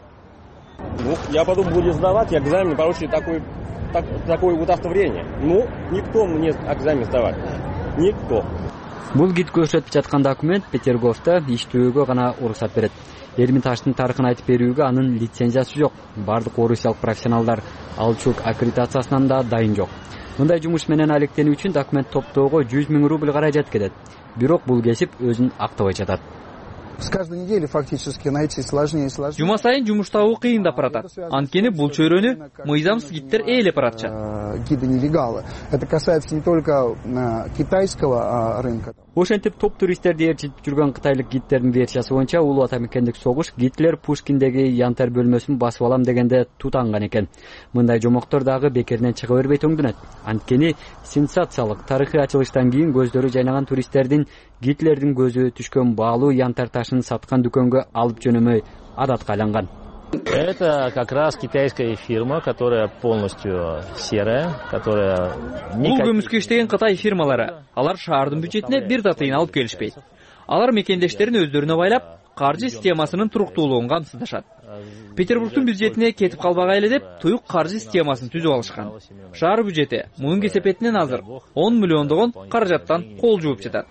Я потом буду сдавать экзамен, получить такой, так, такое вот автоврение. Ну, никто мне экзамен сдавать. Никто. Бул гид көрсөтүп жаткан документ Петерговто иштөөгө гана уруксат берет. Эрмитаждын тарыхын айтып берүүгө анын лицензиясы жок. Бардык орусиялык профессионалдар алчук аккредитациясынан да дайын жок. Мындай жумуш менен алектенүү үчүн документ топтоого жүз миң рубль каражат кетет. Бирок бул кесип өзүн актабай жатат. С каждой недели фактически найти сложнее и сложнее. Жума сайын жумуш табуу кыйындап баратат. Анткени бул чөйрөнү мыйзамсыз гидтер ээлеп баратышат. Гиды нелегалы. Это касается не только китайского рынка. Ошентип топ туристтерди ээрчитип жүргөн кытайлык гидтердин версиясы боюнча улуу ата мекендик согуш Гитлер Пушкиндеги янтарь бөлмөсүн басып алам дегенде тутанган экен. Мындай жомоктор дагы бекеринен чыга бербей төңдөнөт. Анткени сенсациялык тарыхый ачылыштан кийин көздөрү жайнаган туристтердин Гитлердин көзү түшкөн баалуу янтарь ташын саткан дүкөнгө алып жөнөмөй адатка айланган. Это как раз китайская фирма, которая полностью серая, которая... Бул көмүскө иштеген Кытай фирмалары. Алар шаардын бюджетине бир да тыйын алып келишпейт. Алар мекендештерин өздөрүнө байлап, каржы системасынын туруктуулугун камсыздашат. Петербургдун бюджетине кетип калбагай эле деп, туюк каржы системасын түзүп алышкан. Шаар бюджети мунун кесепетинен азыр он миллиондогон каражаттан кол жууп жатат.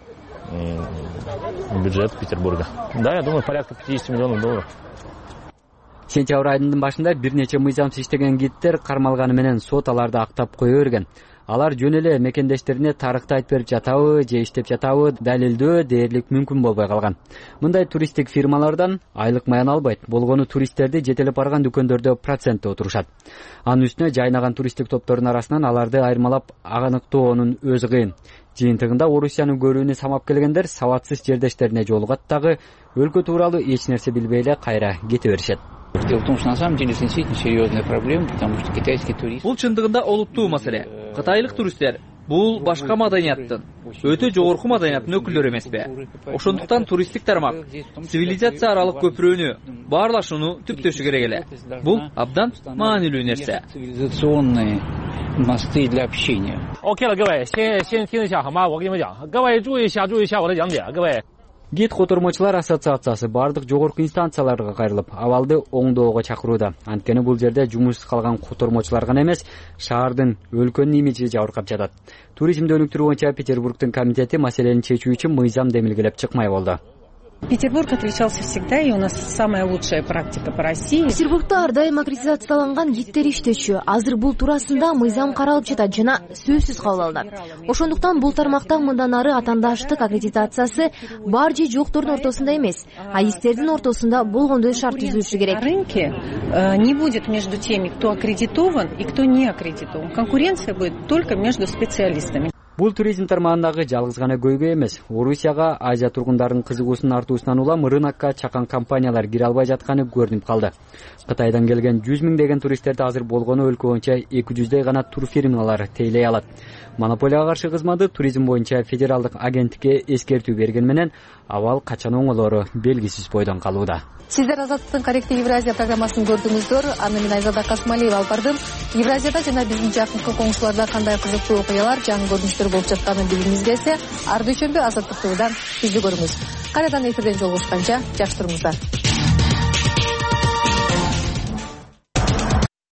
Бюджет Петербурга. Да, я думаю, порядка пятьдесят миллионов долларов. Сентябрь айынын башында бир нече мыйзамсыз иштеген гидтер кармалганы менен сот аларды актап кое берген. Алар жөн эле мекендештерине тарыхты айтып берип жатабы же иштеп жатабы далилдөө дээрлик мүмкүн болбой калган. Мындай туристтик фирмалардан айлык маян албайт. Болгону туристтерди жетелеп барган дүкөндөрдө процентте отурушат. Анын үстүнө жайнаган туристтик топтордун арасынан аларды айырмалап аныктоонун өзү кыйын. Жыйынтыгында Орусияны көрүүнү самап келгендер сабатсыз жердештерине жолугат дагы өлкө тууралуу эч нерсе билбей эле кайра кете беришет. Дело в том, что на самом деле это действительно серьезная проблема, потому что китайский турист... Бул чындыгында олуттуу маселе. Кытайлык туристтер бул башка маданияттын, өтө жогорку маданияттын өкүлдөрү эмеспи? Ошондуктан туристтик тармак цивилизация аралык көпүрөнү, баарлашууну түптөшү керек эле. Бул абдан маанилүү нерсе. Цивилизационные мосты для общения. Окей, 各位，先先听一下好吗？我跟你们讲，各位注意一下，注意一下我的讲解，各位。 гид котормочулар ассоциациясы бардык жогорку инстанцияларга кайрылып абалды оңдоого чакырууда. Анткени бул жерде жумушсуз калган котормочулар гана эмес, шаардын, өлкөнүн имиджи жабыркап жатат. Туризмди өнүктүрүү боюнча Петербургдун комитети маселени чечүү үчүн мыйзам демилгелеп чыкмай болду. Петербург отличался всегда, и у нас самая лучшая практика по России. Петербургда ар дайым аккредитацияланган гидтер иштечү. Азыр бул туурасында мыйзам каралып жатат жана сөзсүз кабыл алынат. Ошондуктан бул тармакта мындан ары атаандаштык аккредитациясы бар же жоктордун ортосунда эмес, адистердин ортосунда болгондой шарт түзүлүшү керек. На рынке не будет между теми, кто аккредитован и кто не аккредитован. Конкуренция будет только между специалистами. Бул туризм тармагындагы жалгыз гана көйгөй эмес. Орусияга Азия тургундарынын кызыгуусунун артуусунан улам рынокко чакан компаниялар кире албай жатканы көрүнүп калды. Кытайдан келген жүз миңдеген туристтерди азыр болгону өлкө боюнча эки жүздөй гана тур фирмалары тейлей алат. Монополияга каршы кызматы туризм боюнча федералдык агенттикке эскертүү берген менен абал качан оңолору белгисиз бойдон калууда. Сиздер Азаттыктын Корректив Евразия программасын көрдүңүздөр. Аны мен Айзада Касмалиева алып бардым. Евразияда жана биздин жакынкы коңшуларда кандай кызыктуу окуялар, жаңы көрүнүштөр болуп жатканын билгиңиз келсе, ар дүйшөмбү Азаттык ТВдан бизди көрүңүз. Кайрадан эфирден жолугушканча жакшы туруңуздар.